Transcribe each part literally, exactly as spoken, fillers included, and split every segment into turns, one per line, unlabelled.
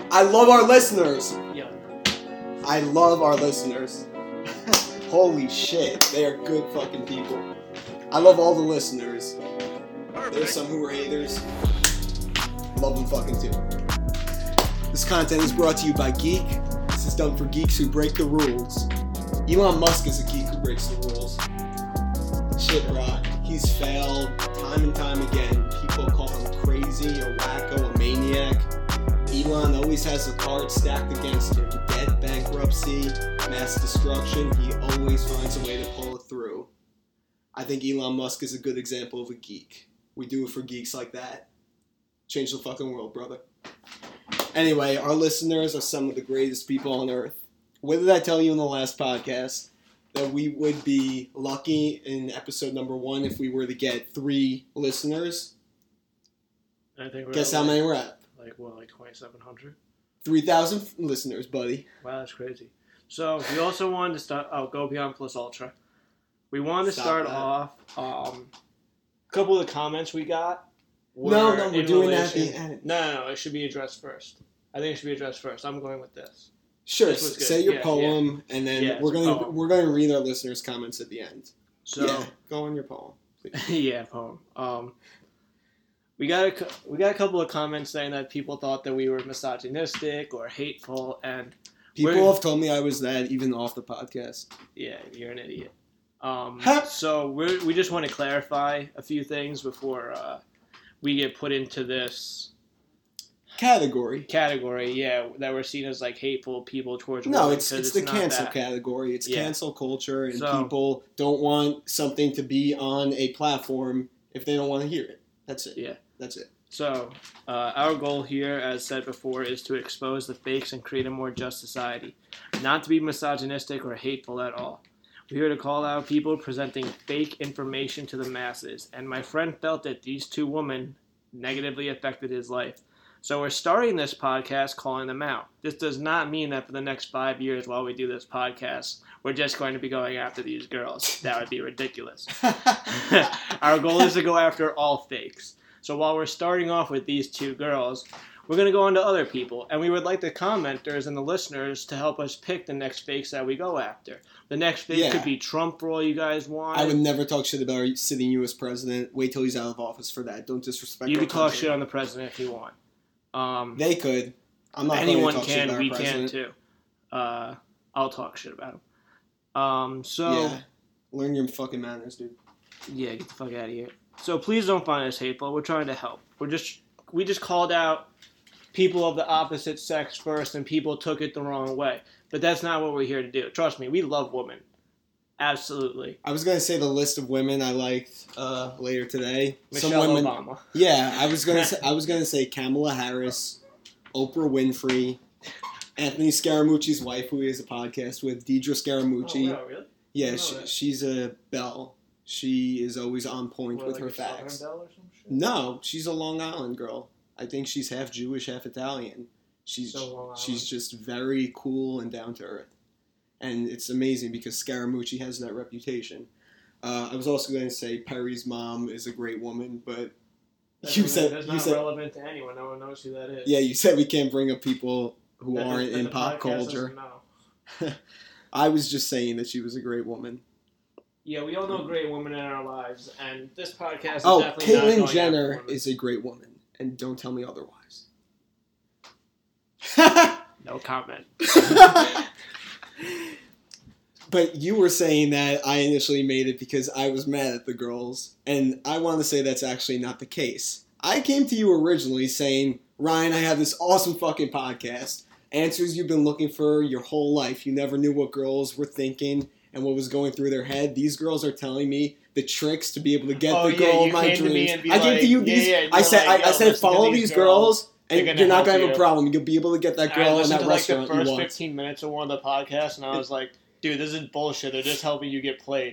I love our listeners.
Yeah.
I love our listeners. Holy shit, they are good fucking people. I love all the listeners. There's some who are haters. Love them fucking too. This content is brought to you by Geek. This is done for geeks who break the rules. Elon Musk is a geek who breaks the rules. Shit, Rock. He's failed time and time again. People call him crazy, a wacko, a maniac. Elon always has the cards stacked against him. Debt, bankruptcy, mass destruction. He always finds a way to pull it through. I think Elon Musk is a good example of a geek. We do it for geeks like that. Change the fucking world, brother. Anyway, our listeners are some of the greatest people on earth. What did I tell you in the last podcast? That we would be lucky in episode number one if we were to get three listeners.
I think we're
Guess
at
how
like,
many we're at?
Like, what, like twenty-seven hundred?
three thousand listeners, buddy.
Wow, that's crazy. So, we also wanted to start, oh, Go Beyond Plus Ultra. We wanted to
Stop
start
that.
off, um, a couple of the comments we got were
No, no, we're
in
doing that at
relation-
the end.
No, no, no, it should be addressed first. I think it should be addressed first. I'm going with this.
Sure,
This was good.
say your
Yeah,
poem, and then
Yeah,
we're
it's a
gonna
poem.
we're gonna read our listeners' comments at the end.
So,
yeah, go on your poem, please.
yeah, poem. Um, we got a, cou- we got a couple of comments saying that people thought that we were misogynistic or hateful, and
People
We're-
have told me I was that even off the podcast.
yeah, you're an idiot. Um,
Huh?
so we we just want to clarify a few things before uh, we get put into this
Category.
category. Yeah, that we're seen as like hateful people towards
No,
women,
it's
'cause
it's the
not
cancel
that.
category. It's
Yeah.
cancel culture, and
So-
people don't want something to be on a platform if they don't want to hear it. That's it.
Yeah.
That's it.
So, uh, our goal here, as said before, is to expose the fakes and create a more just society. Not to be misogynistic or hateful at all. We're here to call out people presenting fake information to the masses, and my friend felt that these two women negatively affected his life. So we're starting this podcast calling them out. This does not mean that for the next five years while we do this podcast, we're just going to be going after these girls. That would be ridiculous. Our goal is to go after all fakes. So while we're starting off with these two girls, we're going to go on to other people. And we would like the commenters and the listeners to help us pick the next fakes that we go after. The next fake
Yeah.
could be Trump for all you guys want.
I would never talk shit about our sitting U S president. Wait till he's out of office for that. Don't disrespect
you
our
can talk
country.
shit on the president if you want. Um,
They could. I'm not
anyone
going to talk shit
can,
about
we
our
can
president.
too. Uh, I'll talk shit about him. Um, so,
Yeah. Learn your fucking manners, dude.
yeah, get the fuck out of here. So please don't find us hateful. We're trying to help. We're just we just called out people of the opposite sex first, and people took it the wrong way. But that's not what we're here to do. Trust me, we love women. Absolutely.
I was gonna say the list of women I liked uh, later today.
Michelle
Some women.
Obama.
Yeah, I was gonna say I was gonna say Kamala Harris, Oprah Winfrey, Anthony Scaramucci's wife, who he has a podcast with, Deidre Scaramucci.
Oh, wow, really?
Yeah,
I know
she,
that.
she's a belle. She is always on point
What,
with
like
her
a Southern
facts.
Belle or some shit?
No, she's a Long Island girl. I think she's half Jewish, half Italian. She's
So Long
she's
Island.
just very cool and down to earth, and it's amazing because Scaramucci has that reputation. Uh, I was also going to say Perry's mom is a great woman, but
That's
you
not-
said
that's
you
not
said
relevant to anyone. No one knows who that is.
yeah, you said we can't bring up people who
That the-
aren't
that
in
the
pop
podcast
culture.
doesn't know.
I was just saying that she was a great woman.
Yeah, we all know great women in our lives, and this podcast is
Oh,
definitely not
Caitlyn
going
Jenner
after women.
is a great woman, and don't tell me otherwise.
No comment.
But you were saying that I initially made it because I was mad at the girls, and I want to say that's actually not the case. I came to you originally saying, Ryan, I have this awesome fucking podcast. Answers you've been looking for your whole life. You never knew what girls were thinking and what was going through their head. These girls are telling me the tricks to be able to get
Oh,
the
yeah,
girl
you
of my
came to me
dreams.
and be
I came
like,
to you
yeah,
these.
yeah,
I
you're
said,
like,
I, I
yo,
said,
listen to
follow
these
these
girls.
girls, and
They're
you're
gonna
not gonna
help
have a
you.
problem. You'll be able to get that
I
girl in
listened
that
to like the
restaurant you
first
want.
fifteen minutes of one of the podcasts, and I was like, dude, this is bullshit. They're just helping you get played.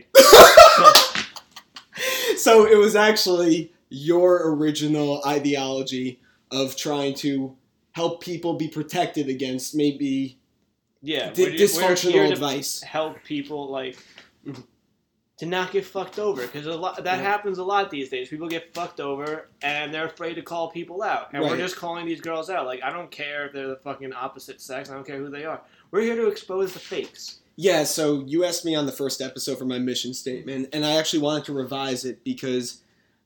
So it was actually your original ideology of trying to help people be protected against maybe
Yeah,
di-
we're, just- we're
dysfunctional
here to
advice.
help people, like, to not get fucked over, because a lot that
Yeah.
happens a lot these days. People get fucked over and they're afraid to call people out, and
Right.
we're just calling these girls out. Like, I don't care if they're the fucking opposite sex. I don't care who they are. We're here to expose the fakes.
Yeah, so you asked me on the first episode for my mission statement, and I actually wanted to revise it because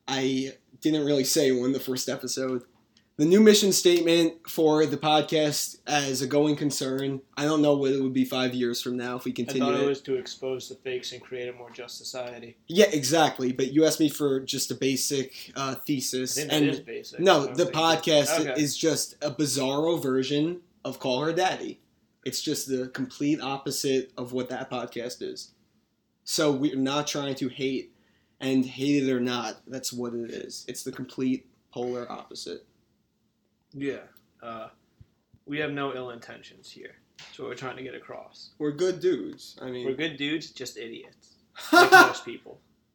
I didn't really say one in the first episode. The new mission statement for the podcast as a going concern, I don't know what it would be five years from now if we
I
continue
thought it
it.
was to expose the fakes and create a more just society.
Yeah, exactly, but you asked me for just a basic uh,
I
thesis.
think
and
that is basic. I
No,
don't
the
think
podcast
it- okay.
is just a bizarro version of Call Her Daddy. It's just the complete opposite of what that podcast is. So we're not trying to hate, and hate it or not, that's what it is. It's the complete polar opposite.
Yeah. Uh, we have no ill intentions here. That's what we're trying to get across.
We're good dudes. I
We're
mean,
good dudes, just idiots. Like most people.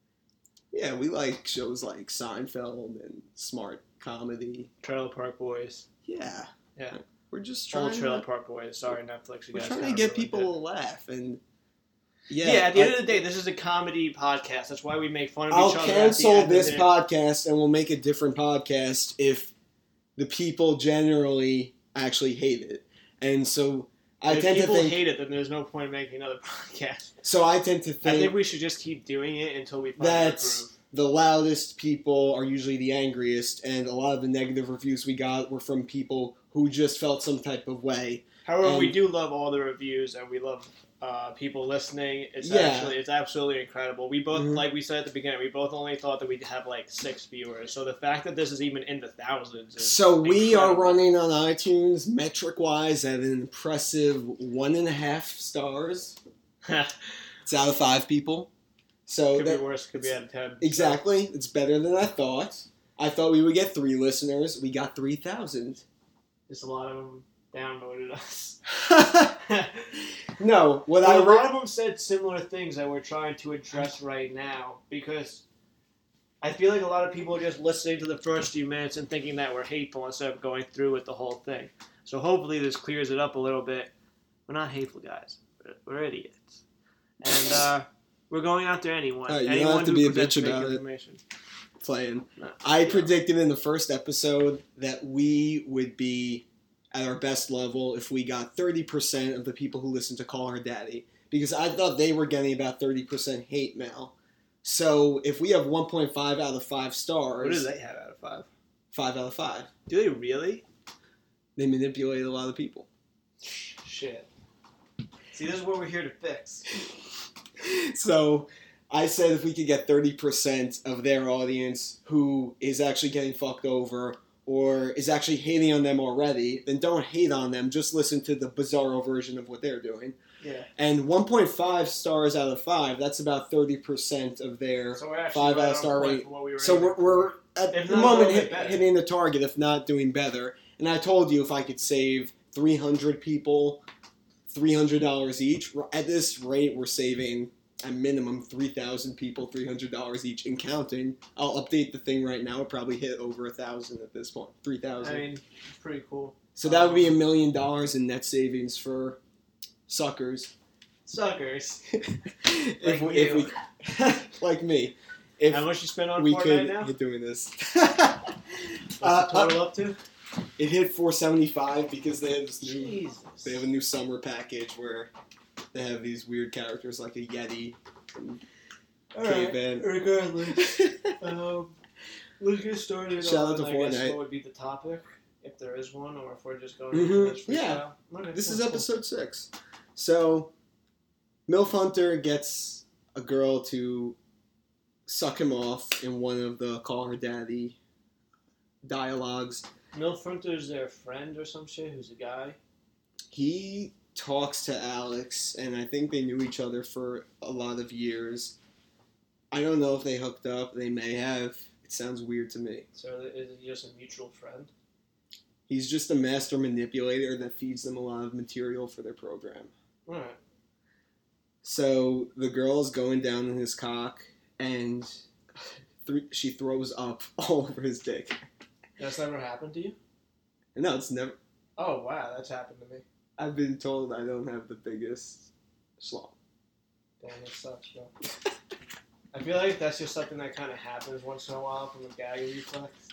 yeah, we like shows like Seinfeld and smart comedy.
Trailer Park Boys.
Yeah.
Yeah.
We're just
Old
trying
Trailer
to,
Park Boys. Sorry, Netflix. You
we're
guys
trying to
kinda
get
ruined
people
it.
to laugh. And
Yeah,
yeah,
at the end
I-
of the day, this is a comedy podcast. That's why we make fun of
I'll
each other.
cancel
at the end
this
of the day.
podcast and we'll make a different podcast if the people generally actually hate it. And so I
If
tend to
people
think.
hate it, then there's no point in making another podcast.
so I tend to
I
think,
think we should just keep doing it until we find our
that's
groove.
the loudest people are usually the angriest, and a lot of the negative reviews we got were from people who just felt some type of way.
However, we
and-
do love all the reviews, and we love uh, people listening. It's
Yeah.
actually it's absolutely incredible. We both,
Mhm.
like we said at the beginning, we both only thought that we'd have like six viewers. So the fact that this is even in the thousands is
So we are
incredible.
running on iTunes, metric wise, at an impressive one and a half stars. It's out of five people. So
could
that,
be worse. Could be out of ten.
exactly, it's better than I thought. I thought we would get three listeners. We got three thousand.
Just a lot of them downvoted us.
No, what
But
I
a
re-
lot of them said similar things that we're trying to address right now, because I feel like a lot of people are just listening to the first few minutes and thinking that we're hateful instead of going through with the whole thing. So hopefully this clears it up a little bit. We're not hateful guys. We're, we're idiots. And uh, we're going after anyone.
Alright, you don't
anyone
have to
who
be a
presents
bitch
fake
about it.
information.
playing.
No,
I
yeah.
predicted in the first episode that we would be at our best level if we got thirty percent of the people who listen to Call Her Daddy, because I thought they were getting about thirty percent hate mail. So if we have one point five out of five stars,
What do they have out of five?
five out of five,
Do they really?
they manipulate a lot of people.
Shit. See, this is what we're here to fix.
So I said if we could get thirty percent of their audience who is actually getting fucked over or is actually hating on them already, then don't hate on them. Just listen to the bizarro version of what they're doing.
Yeah.
And one point five stars out of five, that's about thirty percent of their
So we're actually
five
right
out
on
of star
point
rate.
for what we were
So
aiming
we're,
for.
we're at
If
the
not, a
moment
little
hit,
bit better.
hitting the target, if not doing better. And I told you if I could save three hundred people three hundred dollars each, at this rate we're saving a minimum three thousand people three hundred dollars each and counting. I'll update the thing right now. It probably hit over one thousand at this point. three thousand.
I mean, it's pretty cool.
So that would be a million dollars in net savings for suckers.
Suckers.
if
Like
we, if
you.
we, like me, if
How much you spend on
we
Fortnite
could
now?
hit doing this.
What's
Uh,
the total up to?
It hit four seventy-five because they have this new,
Jesus.
they have a new summer package where they have these weird characters like a Yeti. And
Alright,
caveman.
regardless. um, let's get started
Shout
on,
out to
I guess,
Fortnite.
what would be the topic, if there is one, or if we're just going
Mhm,
into this freestyle.
yeah.
Okay,
This
cool,
is
cool.
episode six. So, MILF Hunter gets a girl to suck him off in one of the Call Her Daddy dialogues.
Milf Hunter's their friend or some shit, who's a guy.
He talks to Alex, and I think they knew each other for a lot of years. I don't know if they hooked up. They may have. It sounds weird to me.
So is it just a mutual friend?
He's just a master manipulator that feeds them a lot of material for their program.
Alright.
So the girl is going down in his cock, and th- she throws up all over his dick.
That's never happened to you?
No, it's never.
Oh, wow, that's happened to me.
I've been told I don't have the biggest schlong.
Damn, it sucks, bro. I feel like that's just something that kind of happens once in a while from a gag reflex.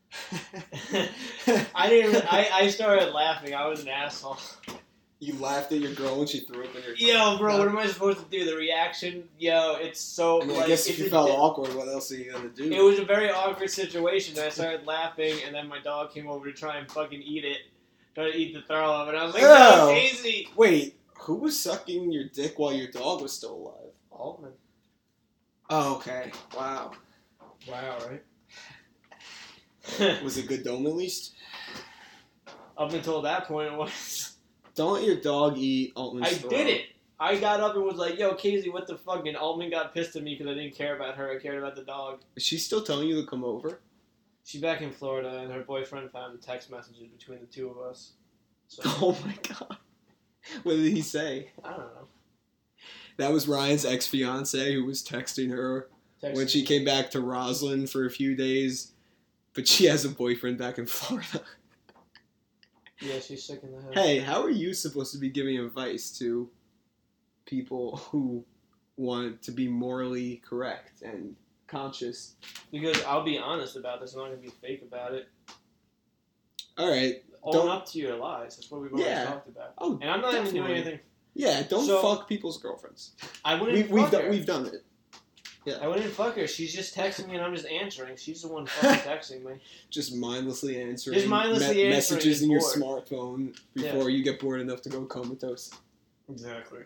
I didn't. I, I started laughing. I was an asshole.
You laughed at your girl when she threw up in your.
Yo, bro, what am I supposed to do? The reaction, yo, it's so.
I mean,
like,
I guess if
it's
you
a-
felt awkward, what else are you gonna do?
It was a very awkward situation. And I started laughing, and then my dog came over to try and fucking eat it, try to eat the throw up, and I was like,
Ew.
no, Casey.
Wait, who was sucking your dick while your dog was still alive?
Altman.
Oh, okay. Wow.
Wow, right?
Was it good dome at least?
Up until that point, it was.
Don't let your dog eat Altman's
I
throw.
did it. I got up and was like, yo, Casey, what the fuck? And Altman got pissed at me because I didn't care about her. I cared about the dog.
Is she still telling you to come over?
She's back in Florida, and her boyfriend found the text messages between the two of us. So,
Oh my god. What did he say?
I don't know.
That was Ryan's ex-fiance who was texting her
Text
when she came back to Roslyn for a few days, but she has a boyfriend back in Florida.
Yeah, she's sick in the head.
Hey, how are you supposed to be giving advice to people who want to be morally correct and conscious?
Because I'll be honest about this. I'm not going to be fake about it.
All right.
Own
Don't-
up to your lies. That's what we've always
Yeah.
talked about.
Oh,
And I'm not even
definitely.
doing anything.
Yeah, don't
So-
fuck people's girlfriends.
I wouldn't
We,
fuck
we've,
her.
done, we've done it.
I wouldn't fuck her. She's just texting me and I'm just answering. She's the one fucking texting me.
Just mindlessly answering,
Just mindlessly answering
messages
is
in your
bored.
smartphone before you get bored enough to go comatose.
Exactly.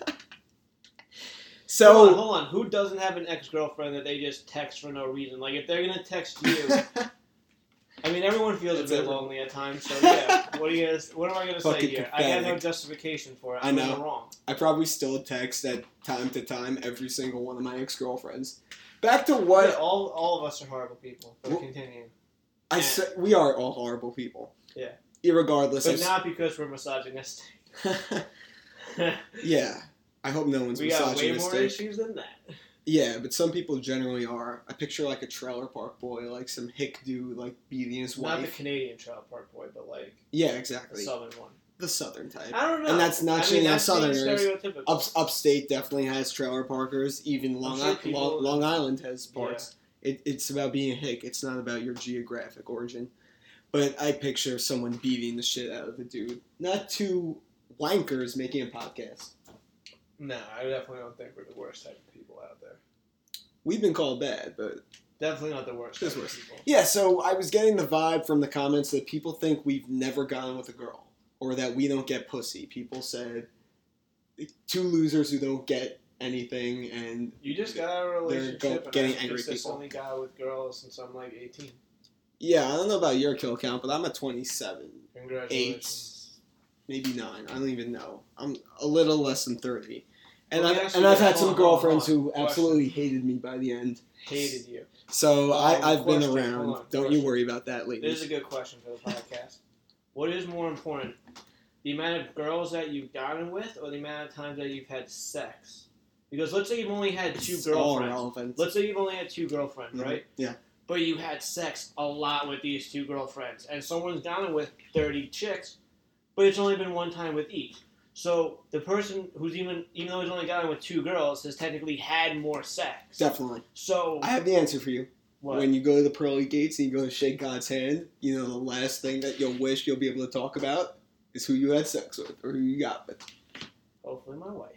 So,
hold on, hold on. Who doesn't have an ex-girlfriend that they just text for no reason? Like, if they're going to text you... I mean, everyone feels
It's
a bit
everyone.
lonely at times, so yeah. What are you gonna, What am I going to say
Fucking
here? I have no
pathetic.
justification for it.
I
I'm
know.
in the wrong.
I probably still text at time to time every single one of my ex-girlfriends. Back to what
Yeah, all, all of us are horrible people, but
Well-
continuing.
I said. We are all horrible people.
Yeah.
Irregardless
But
of...
not because we're misogynistic.
Yeah. I hope no one's
We got way more
misogynistic.
issues than that.
Yeah, but some people generally are. I picture like a trailer park boy, like some hick dude, like beating his
Not the
wife.
Canadian Trailer Park Boy, but like
Yeah,
the
exactly.
southern one.
The southern type.
I don't know.
And that's not
I
shitting
mean,
on
that's being
Southerners.
stereotypical.
Up, upstate definitely has trailer parkers. Even Long,
sure
I-
people-
Long, Long Island has parks. It, it's about being a hick. It's not about your geographic origin. But I picture someone beating the shit out of the dude. Not two wankers making a podcast.
No, I definitely don't think we're the worst type of people out there.
We've been called bad, but...
Definitely not the worst
This
type
worse.
of people.
Yeah, so I was getting the vibe from the comments that people think we've never gone with a girl. Or that we don't get pussy. People said, two losers who don't get anything, and...
You just got out of a
They're
relationship
go-
and
getting
I've
angry people.
consistently got with girls since I'm like eighteen.
Yeah, I don't know about your kill count, but I'm at twenty-seven.
Congratulations.
Maybe nine. I don't even know. I'm a little less than thirty. And,
Let me
I've,
ask
and
you
I've
this.
had
Hold
some
on, hold on,
girlfriends
hold on.
who
Question.
absolutely hated me by the end.
Hated you.
So
Um,
I, I've been
question,
around.
hold on,
Don't you
question.
worry about that,
This is a
ladies.
good question for the podcast. What is more important? The amount of girls that you've gotten with or the amount of times that you've had sex? Because let's say you've only had two
It's all
girlfriends.
relevant.
Let's say you've only had two girlfriends,
Mhm.
right?
Yeah.
But you had sex a lot with these two girlfriends, and someone's gotten with thirty chicks, but it's only been one time with each. So the person who's even, even though he's only gotten with two girls, has technically had more sex.
Definitely.
So
I have the answer for you.
what?
When you go to the pearly gates and you go to shake God's hand, you know the last thing that you'll wish you'll be able to talk about is who you had sex with or who you got with.
Hopefully, my wife.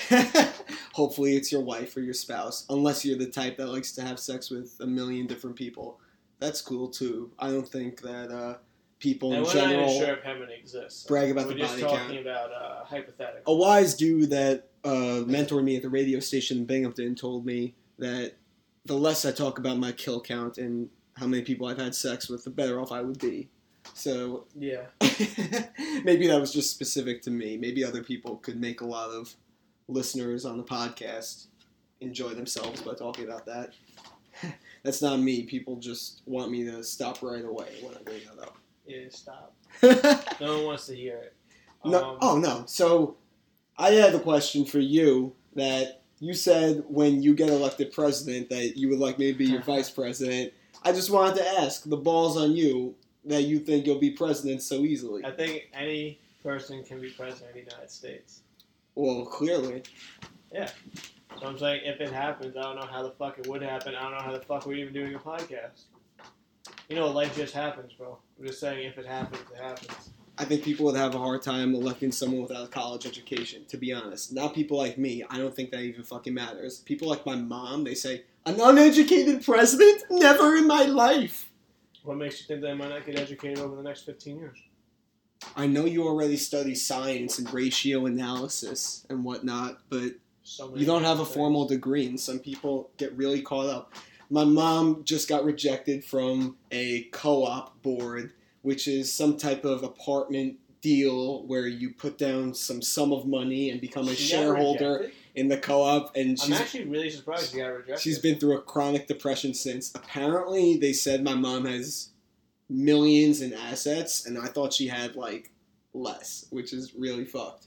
Hopefully it's your wife or your spouse, unless you're the type that likes to have sex with a million different people. That's cool too. I don't think that uh, people
And
in
we're
general
not even sure if Heaven exists.
brag about
We're
the
just
body
talking
count.
about uh, hypothetical.
A wise dude that uh, mentored me at the radio station in Binghamton told me that the less I talk about my kill count and how many people I've had sex with, the better off I would be. So
Yeah.
maybe that was just specific to me. Maybe other people could make a lot of listeners on the podcast enjoy themselves by talking about that. That's not me. People just want me to stop right away when I bring that up.
Yeah, stop. No one wants to hear it.
No,
Um,
oh no. So I have a question for you that you said when you get elected president that you would like me to be your vice president. I just wanted to ask, the ball's on you that you think you'll be president so easily.
I think any person can be president of the United States.
Well, clearly.
So I'm saying if it happens, I don't know how the fuck it would happen. I don't know how the fuck we're even doing a podcast. You know, life just happens, bro. I'm just saying if it happens, it happens.
I think people would have a hard time electing someone without a college education, to be honest. Not people like me. I don't think that even fucking matters. People like my mom, they say, an uneducated president? Never in my life.
What makes you think that I might not get educated over the next fifteen years?
I know you already study science and ratio analysis and whatnot, but
So
you don't have a
things.
formal degree, and some people get really caught up. My mom just got rejected from a co-op board, which is some type of apartment deal where you put down some sum of money and become a
She got
shareholder
rejected?
in the co-op. And
I'm
she's
actually really surprised she got rejected.
she's been through a chronic depression since. Apparently, they said my mom has millions in assets, and I thought she had like less, which is really fucked.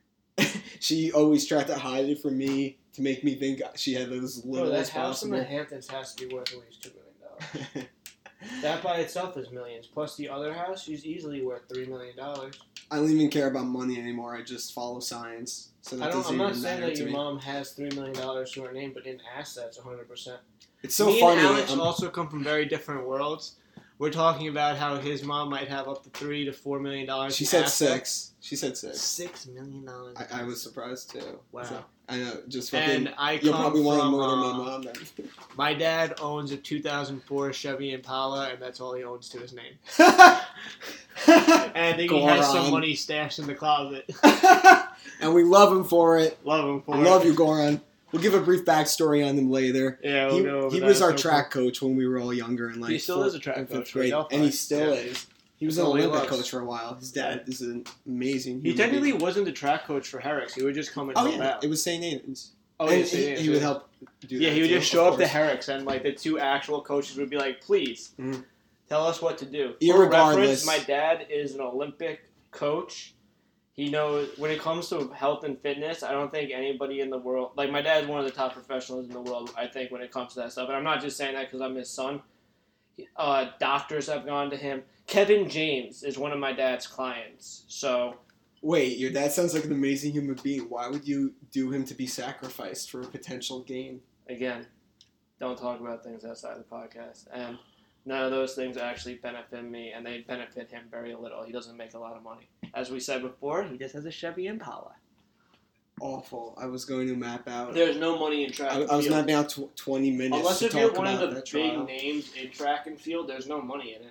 She always tried to hide it from me to make me think she had as little
Bro, that
as
house in
possible.
the Hamptons has to be worth at least two million dollars. That by itself is millions. Plus the other house, she's easily worth three million dollars.
I don't even care about money anymore. I just follow science. So that
I don't.
doesn't
I'm not
even
saying
matter
that
to
your
me.
mom has three million dollars to her name, but in assets, one hundred percent.
It's so
Me
funny.
and Alex
I'm-
also come from very different worlds. We're talking about how his mom might have up to three to four million dollars.
she
in
said
assets.
six. She said six.
Six million dollars.
I, I was surprised too.
Wow.
So, I know. Just fucking.
And I
You'll
come
probably want
from,
more than my
uh,
mom then.
My dad owns a two thousand four Chevy Impala, and that's all he owns to his name. And I think he has some
Goran.
money stashed in the closet.
And we love him for it.
Love him for
I
it.
love you, Goran. We'll give a brief backstory on him later.
Yeah, we'll
He,
go over
he
that.
was our
So
track coach when we were all younger in like
He still
fourth
is a track
and fifth
coach for
grade,
Delphi.
and he still
Yeah.
is. He was
That's
an
all he
Olympic
loves.
coach for a while. His dad is an amazing.
He
human
technically
being.
wasn't the track coach for Herrick's. He would just come and
Oh
help
yeah,
out.
it was Saint Aidan's.
Oh,
and
yeah,
he,
yeah,
he
yeah.
would help do
Yeah,
that
he would
too,
just
of
show up to
course.
Herrick's, and like the two actual coaches would be like, "Please,
Mhm.
tell us what to do." For
Irregardless.
reference, my dad is an Olympic coach. He knows when it comes to health and fitness. I don't think anybody in the world, like my dad's one of the top professionals in the world. I think when it comes to that stuff, and I'm not just saying that because I'm his son. Uh, doctors have gone to him. Kevin James is one of my dad's clients. So
Wait, your dad sounds like an amazing human being. Why would you do him to be sacrificed for a potential gain?
again, don't talk about things outside the podcast. And none of those things actually benefit me, and they benefit him very little. He doesn't make a lot of money. As we said before, he just has a Chevy Impala.
Awful. I was going to map out.
There's no money in track
I,
and
I was
field.
mapping out tw- twenty minutes
Unless
to
if you're
talk
one of
about
the
that
big
trial.
names in track and field, there's no money in it.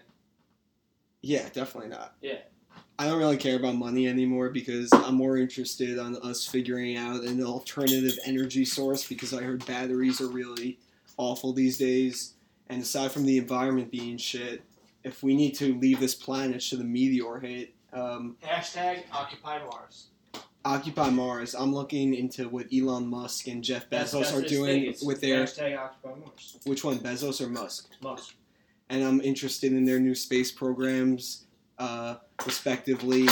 Yeah, definitely not.
Yeah.
I don't really care about money anymore because I'm more interested on us figuring out an alternative energy source because I heard batteries are really awful these days. And aside from the environment being shit, if we need to leave this planet should a meteor hit, um,
Hashtag Occupy Mars.
Occupy Mars. I'm looking into what Elon Musk and Jeff
That's-
Bezos
that's
are
his
doing
thing. It's
with their...
Hashtag Occupy Mars.
Which one, Bezos or Musk?
Musk.
And I'm interested in their new space programs, uh, respectively,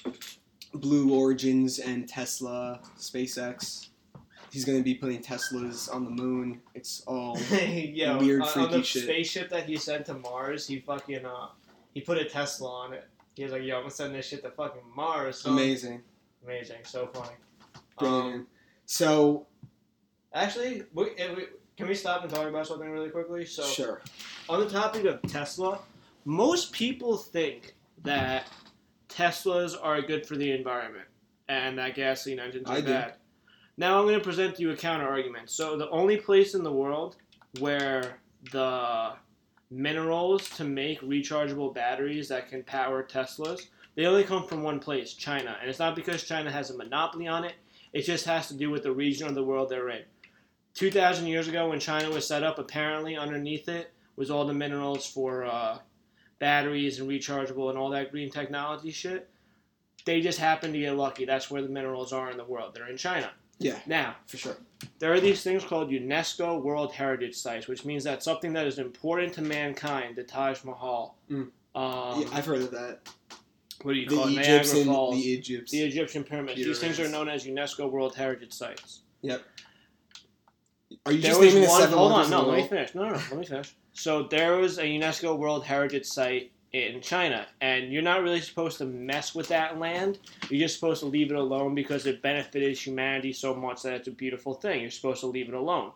Blue Origins and Tesla, SpaceX. He's going to be putting Teslas on the moon. It's all
Yo,
weird,
on,
freaky
on the
shit.
spaceship that he sent to Mars, he fucking uh, he put a Tesla on it. He was like, "Yo, I'm gonna send this shit to fucking Mars." son."
amazing,
Amazing, so funny.
brilliant.
Um,
so,
actually, we, if we, can we stop and talk about something really quickly? So,
sure.
on the topic of Tesla, most people think that Teslas are good for the environment and that gasoline engines are
I do.
bad. Now I'm going to present to you a counter argument. So the only place in the world where the minerals to make rechargeable batteries that can power Teslas, they only come from one place, China. And it's not because China has a monopoly on it. It just has to do with the region of the world they're in. two thousand years ago when China was set up, apparently underneath it was all the minerals for uh, batteries and rechargeable and all that green technology shit. They just happened to get lucky. That's where the minerals are in the world. They're in China.
Yeah,
Now,
for sure.
there are these things called UNESCO World Heritage Sites, which means that something that is important to mankind, the Taj Mahal.
Mm.
Um,
Yeah, I've heard of that.
what do you
The
call it? Niagara
Egyptian,
Falls.
the Egypts.
The Egyptian pyramids. These things are
Pyramids.
known as UNESCO World Heritage Sites.
Yep. Are you
There
just
was
naming the
one.
seven
Hold
wonders
on,
of
no,
the
let me
world?
finish. No, no, no, let me finish. So there was a UNESCO World Heritage Site in China, and you're not really supposed to mess with that land. You're just supposed to leave it alone because it benefited humanity so much that it's a beautiful thing. You're supposed to leave it alone.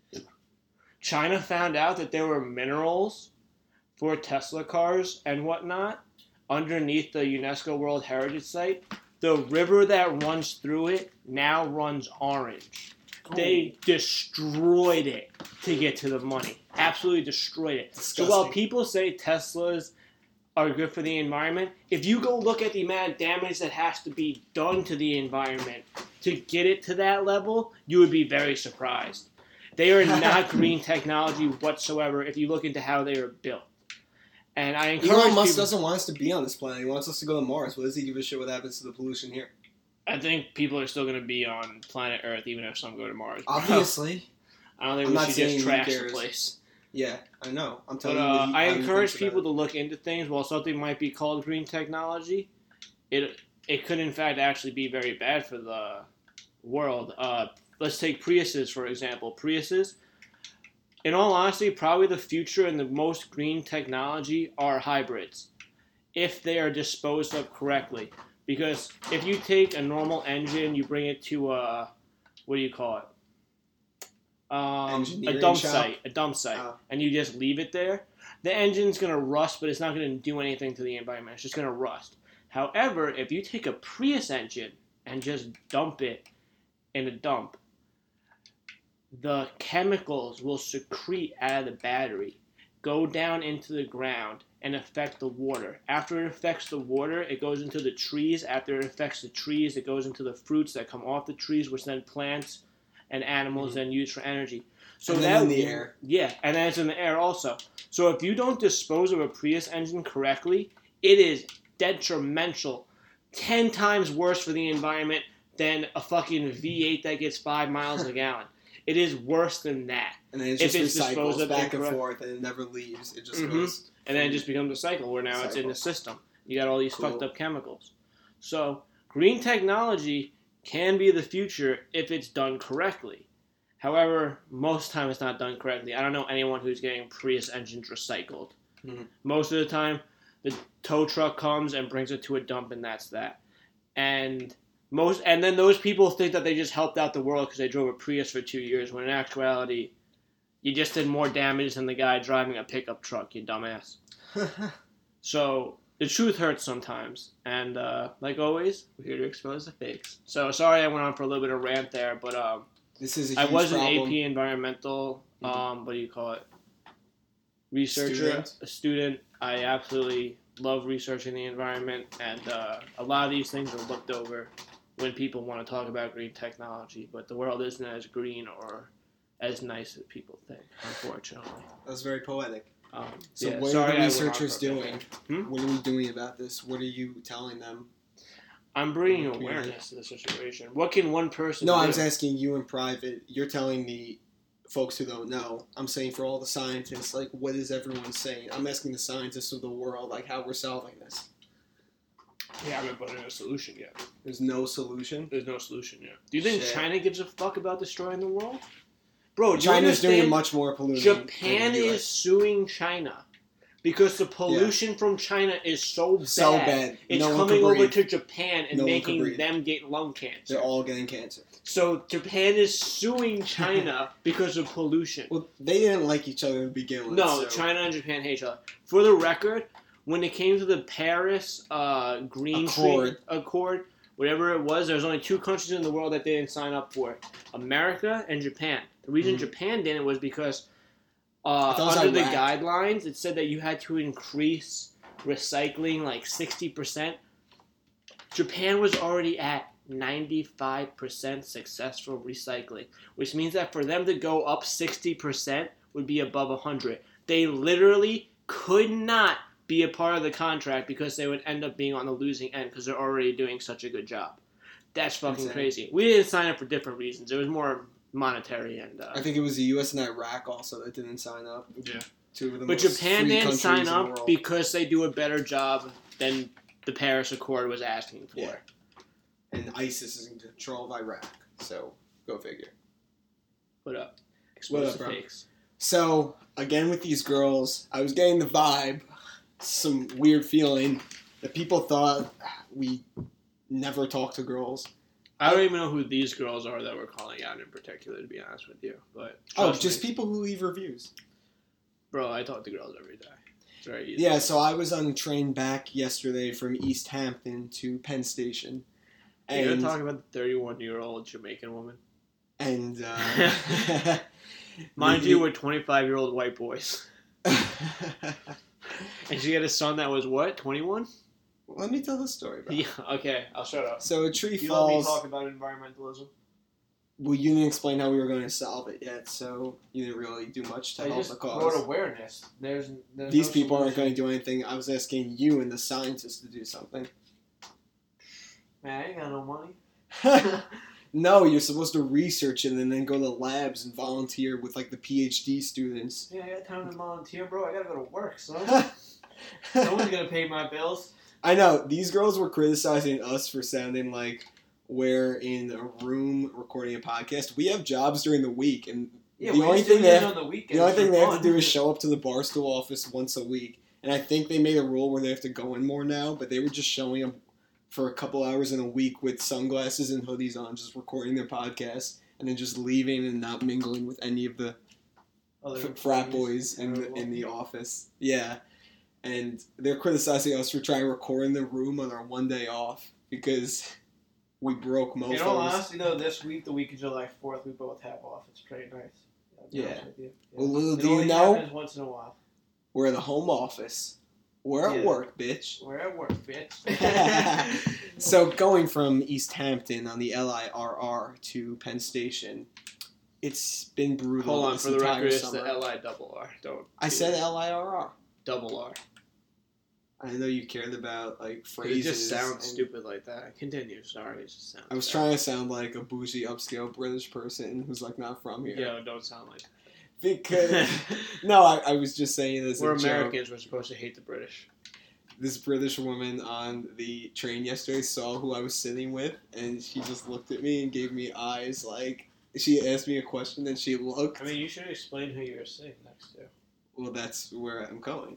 China found out that there were minerals for Tesla cars and whatnot underneath the UNESCO World Heritage Site. The river that runs through it now runs orange. Oh. They destroyed it to get to the money. Absolutely destroyed it. Disgusting. So while people say Teslas are good for the environment, if you go look at the amount of damage that has to be done to the environment to get it to that level, you would be very surprised. They are not green technology whatsoever if you look into how they are built. And I encourage
Elon Musk
people,
doesn't want us to be on this planet. He wants us to go to Mars. What does he give a shit what happens to the pollution here?
I think people are still going to be on planet Earth even if some go to Mars.
Obviously.
I don't think
I'm
we
not
should
saying
just
who
trash the
cares.
place.
Yeah, I know. I'm
But
telling
uh,
you. What he,
I
how he
encourage
thinks
people
about
to look into things. While something might be called green technology, it it could in fact actually be very bad for the world. Uh, let's take Priuses, for example. Priuses, in all honesty, probably the future and the most green technology are hybrids, if they are disposed of correctly. Because if you take a normal engine, you bring it to a, what do you call it? Um, a dump
shop?
site, a dump site,
Oh.
and you just leave it there, the engine's going to rust, but it's not going to do anything to the environment. It's just going to rust. However, if you take a Prius engine and just dump it in a dump, the chemicals will secrete out of the battery, go down into the ground, and affect the water. After it affects the water, it goes into the trees. After it affects the trees, it goes into the fruits that come off the trees, which then plants and animals mm-hmm. then use for energy. So
and
that
then in the air.
Yeah, and then it's in the air also. So if you don't dispose of a Prius engine correctly, it is detrimental, ten times worse for the environment than a fucking V eight that gets five miles a gallon. It is worse than that.
And then it just if it's recycles back and forth, and it never leaves. It just mm-hmm. goes.
And then it just becomes a cycle where now cycle. It's in the system. You got all these cool. fucked up chemicals. So green technology can be the future if it's done correctly. However, most time it's not done correctly. I don't know anyone who's getting Prius engines recycled. Mm-hmm. Most of the time, the tow truck comes and brings it to a dump, and that's that. And most, and then those people think that they just helped out the world because they drove a Prius for two years, when in actuality, you just did more damage than the guy driving a pickup truck, you dumbass. So the truth hurts sometimes, and uh, like always, we're here to expose the fakes. So sorry I went on for a little bit of rant there, but um,
this is a
I
huge
was
problem.
an A P environmental, um, mm-hmm. what do you call it, researcher,
student.
a student. I absolutely love researching the environment, and uh, a lot of these things are looked over when people want to talk about green technology, but the world isn't as green or as nice as people think, unfortunately.
That's very poetic.
Um,
so
yeah,
what
sorry
are the researchers doing?
Hmm?
What are we doing about this? What are you telling them?
I'm bringing awareness to the situation. What can one person
no,
do?
I was asking you in private. You're telling the folks who don't know. I'm saying for all the scientists, like, what is everyone saying? I'm asking the scientists of the world, like, how we're solving this.
We haven't put in a solution yet.
There's no solution?
There's no solution yet. Do you think
Shit.
China gives a fuck about destroying the world? Bro,
China's doing much more pollution.
Japan is suing China because the pollution yeah. from China is so bad.
So bad.
It's
no
coming over to Japan and
no
making them get lung cancer.
They're all getting cancer.
So Japan is suing China because of pollution.
Well, they didn't like each other to begin with.
No,
so.
China and Japan hate each other. For the record, when it came to the Paris uh, Green
Accord.
Tree Accord, whatever it was, there's only two countries in the world that didn't sign up for it: America and Japan. The reason mm-hmm. Japan didn't was because uh, under the guidelines, it said that you had to increase recycling like sixty percent. Japan was already at ninety-five percent successful recycling, which means that for them to go up sixty percent would be above one hundred. They literally could not be a part of the contract because they would end up being on the losing end because they're already doing such a good job. That's fucking
Insane.
crazy. We didn't sign up for different reasons. It was more monetary and uh,
I think it was the U S and Iraq also that didn't sign up.
Yeah.
Two of the
but
most
Japan
free
didn't sign
the
up
world.
because they do a better job than the Paris Accord was asking for.
Yeah. And ISIS is in control of Iraq, so go figure.
What up? Expose
what up,
the
bro?
fakes.
So again with these girls, I was getting the vibe some weird feeling that people thought we never talk to girls.
I don't even know who these girls are that we're calling out in particular, to be honest with you. But
oh, just
me.
people who leave reviews.
Bro, I talk to girls every day. It's very easy.
Yeah, so I was on the train back yesterday from East Hampton to Penn Station.
And you're talking about the thirty-one-year-old Jamaican woman?
And, uh...
Mind the, you, we're twenty-five-year-old white boys. And she had a son that was, what, twenty-one?
Let me tell the story, bro.
Yeah, okay, I'll shut up.
So a tree
you
falls...
You let me talk about environmentalism?
Well, you didn't explain how we were going to solve it yet, so you didn't really do much to
I
help
just
the cause.
brought awareness. There's, there's
These
no
people
solution.
aren't going to do anything. I was asking you and the scientists to do something.
Man, I ain't got no money.
No, you're supposed to research it and then go to labs and volunteer with, like, the PhD students.
Yeah, I got time to volunteer, bro. I gotta go to work, son. Someone's gonna pay my bills.
I know. These girls were criticizing us for sounding like we're in a room recording a podcast. We have jobs during the week, and
yeah,
the only thing they have,
on the,
the only thing they have to do is
fun.
show up to the Barstool office once a week. And I think they made a rule where they have to go in more now, but they were just showing up for a couple hours in a week with sunglasses and hoodies on, just recording their podcast, and then just leaving and not mingling with any of the f- frat boys in the, in the office. Yeah. And they're criticizing us for trying to record in the room on our one day off because we broke mofos.
In all honesty, though, this week, the week of July fourth, we both have off. It's pretty nice.
Yeah.
yeah.
Well, little
it
do you
only
know,
happens once in a while.
We're in the home office. We're at
yeah.
work, bitch.
We're at work, bitch.
So going from East Hampton on the L I R R to Penn Station, it's been brutal.
Hold on,
this
for the
entire
record, it's
summer.
the L I double R. Don't.
I said L I R R.
Double R.
I know you cared about like phrases.
It just sounds
and
stupid like that. Continue. Sorry, it just sounds.
I was
bad.
trying to sound like a bougie, upscale British person who's like not from here.
Yeah, don't sound like that.
Because no, I, I was just saying this.
We're
a joke.
Americans. We're supposed to hate the British.
This British woman on the train yesterday saw who I was sitting with, and she just looked at me and gave me eyes like she asked me a question, and she looked.
I mean, you should explain who you were sitting next to.
Well, that's where I'm going.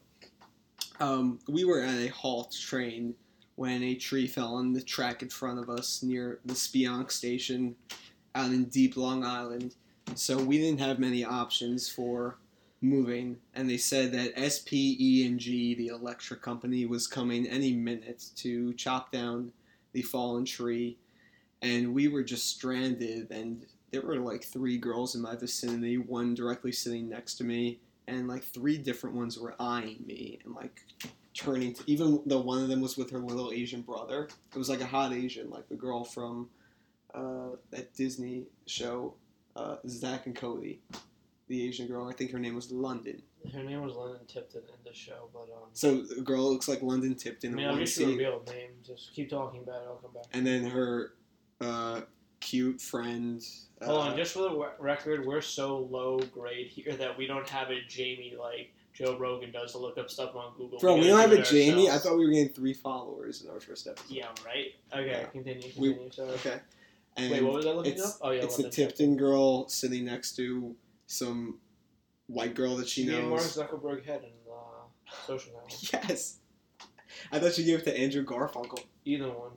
Um, we were at a halt train when a tree fell on the track in front of us near the Spionk station out in deep Long Island. So we didn't have many options for moving, and they said that S P E and G, the electric company, was coming any minute to chop down the fallen tree, and we were just stranded, and there were like three girls in my vicinity, one directly sitting next to me, and like three different ones were eyeing me and like turning to, even though one of them was with her little Asian brother. It was like a hot Asian, like the girl from uh, that Disney show, uh, Zack and Cody. The Asian girl, I think her name was London.
Her name was London Tipton in the show, but um.
So the girl looks like London Tipton.
I mean, I'll get you a real name. Just keep talking about it. I'll come back.
And then her uh, cute friend. Uh,
Hold on, just for the record, we're so low grade here that we don't have a Jamie like Joe Rogan does to look up stuff on Google.
Bro, we,
we
don't have
do
a Jamie.
ourselves.
I thought we were getting three followers in our first episode.
Yeah, right. Okay,
Yeah.
continue. Continue.
We,
so.
okay. And
Wait, what was I looking
it's,
up? Oh yeah,
it's the
London
Tipton girl sitting next to some white girl that she,
She gave Mark
knows.
Zuckerberg head in uh, Social Network.
Yes. I thought she gave it to Andrew Garfunkel.
Either one.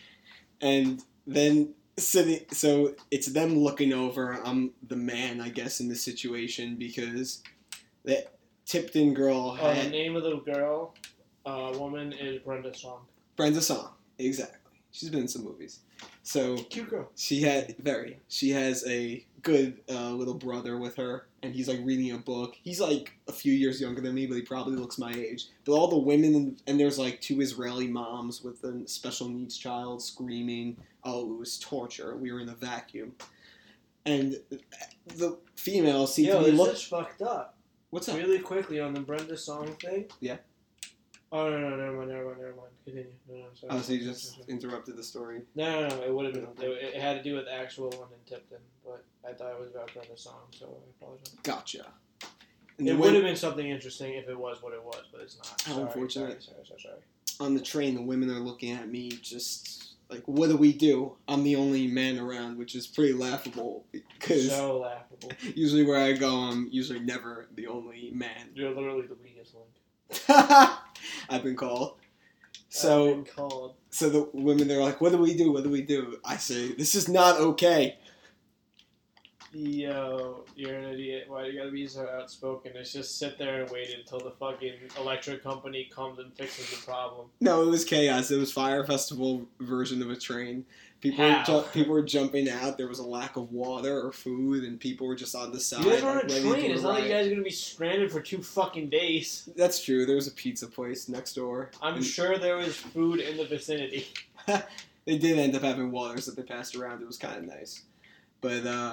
And then sitting, so it's them looking over. I'm the man, I guess, in this situation because the Tipton girl
Oh, the
had
name of the girl, uh, woman is Brenda Song.
Brenda Song. Exactly. She's been in some movies. So
Cute girl.
she had very. She has a good uh, little brother with her, and he's like reading a book. He's like a few years younger than me, but he probably looks my age. But all the women, and there's like two Israeli moms with a special needs child screaming. Oh, it was torture. We were in a vacuum. And the female seemed
Yo,
to be
this
look.
is fucked up.
What's that?
Really quickly on the Brenda Song thing.
Yeah.
Oh no no never mind never mind never mind continue no no sorry.
Oh, so you
sorry,
just
sorry, sorry.
interrupted the story.
No no no it would have been it, it had to do with the actual one in Tipton, but I thought it was about Brenda Song, so I apologize.
Gotcha. And
It
the
would
wom-
have been something interesting if it was what it was, but it's not.
How
Sorry,
unfortunate.
Sorry, sorry, sorry, sorry.
On the train, the women are looking at me just like, what do we do? I'm the only man around, which is pretty laughable because
So laughable.
usually where I go, I'm usually never the only man.
You're literally the weakest link.
I've been called. So,
I've been called.
So the women, they're like, what do we do? What do we do? I say, this is not okay.
Yo, you're an idiot. Why you gotta be so outspoken? It's just sit there and wait until the fucking electric company comes and fixes the problem.
No, it was chaos. It was Fire Festival version of a train. People were, ju- people were jumping out. There was a lack of water or food, and people were just on the side.
You guys were on a
like,
train. It's not like you guys are going to be stranded for two fucking days.
That's true. There was a pizza place next door.
I'm
and
sure there was food in the vicinity.
They did end up having waters that they passed around. It was kind of nice. But uh,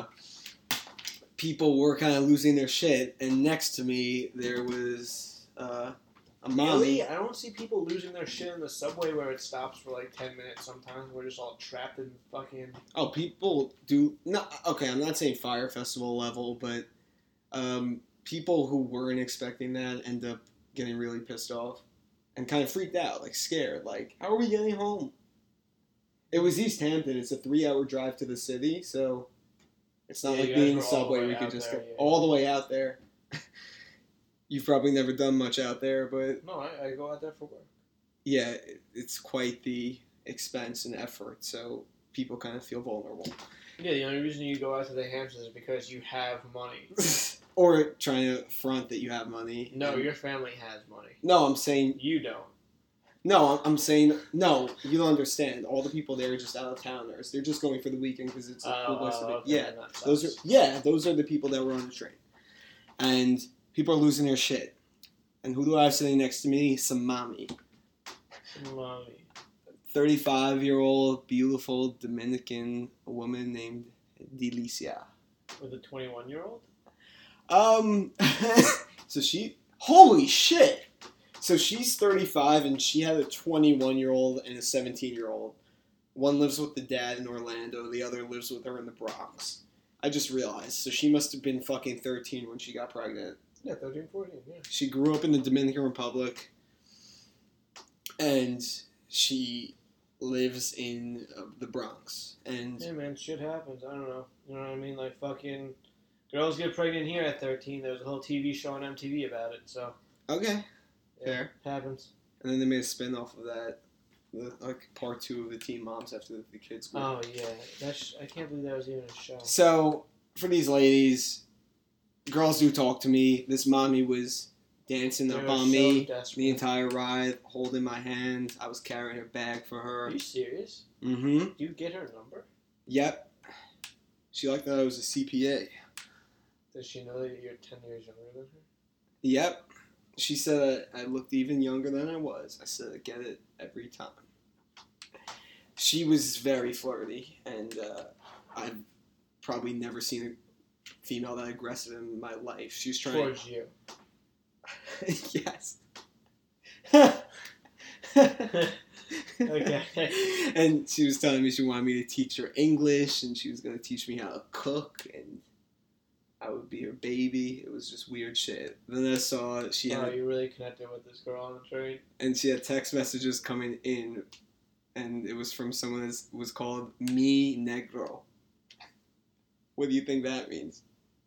people were kind of losing their shit, and next to me, there was uh, a mommy.
Really? I don't see people losing their shit in the subway where it stops for like ten minutes sometimes. We're just all trapped in fucking...
Oh, people do... No, okay, I'm not saying Fire Festival level, but um, people who weren't expecting that end up getting really pissed off and kind of freaked out, like scared. Like, how are we getting home? It was East Hampton. It's a three-hour drive to the city, so it's not
Yeah,
like
you
being in
guys
the
were all the
subway
way
we could
out
just
there,
go
yeah.
all the way out there. You've probably never done much out there, but
No, I, I go out there for work.
yeah, it- it's quite the expense and effort, so people kind of feel vulnerable.
Yeah, the only reason you go out to the Hamptons is because you have money.
Or trying to front that you have money.
No,
And-
your family has money.
No, I'm saying...
You don't.
No, I'm- I'm saying... No, you don't understand. All the people there are just out-of-towners. They're just going for the weekend because it's a cool
Uh,
place to be.
okay,
Yeah,
then that
those are...
sucks.
Yeah, those are the people that were on the train. And people are losing their shit. And who do I have sitting next to me? Some mommy.
Mommy.
thirty-five-year-old, beautiful Dominican woman named Delicia.
With a twenty-one-year-old?
Um, so she, holy shit! So she's thirty-five and she had a twenty-one-year-old and a seventeen-year-old. One lives with the dad in Orlando, the other lives with her in the Bronx. I just realized. So she must have been fucking thirteen when she got pregnant.
Yeah, thirteen, fourteen, yeah.
She grew up in the Dominican Republic and she lives in uh, the Bronx. And
Yeah, man, shit happens. I don't know. You know what I mean? Like, fucking girls get pregnant here at thirteen. There was a whole T V show on M T V about it, so.
okay.
Yeah,
Fair.
happens.
And then they made a spin off of that. The, like part two of the Teen Moms after the, the kids grew up.
Oh, yeah. That's, I can't believe that was even a show.
So, for these ladies, girls do talk to me. This mommy was dancing
They
up
were
on
so
me
desperate.
the entire ride, holding my hand. I was carrying her bag for her.
Are you serious?
Mm-hmm.
Do you get her number?
Yep. She liked that I was a C P A.
Does she know that you're ten years younger than her?
Yep. She said I looked even younger than I was. I said I get it every time. She was very flirty, and uh, I've probably never seen a female that aggressive in my life. She was trying...
Towards you.
Yes.
Okay.
And she was telling me she wanted me to teach her English, and she was going to teach me how to cook, and I would be her baby. It was just weird shit. Then I saw she
Oh,
had,
you really connected with this girl on the train?
and she had text messages coming in, and it was from someone that was called Mi Negro. What do you think that means?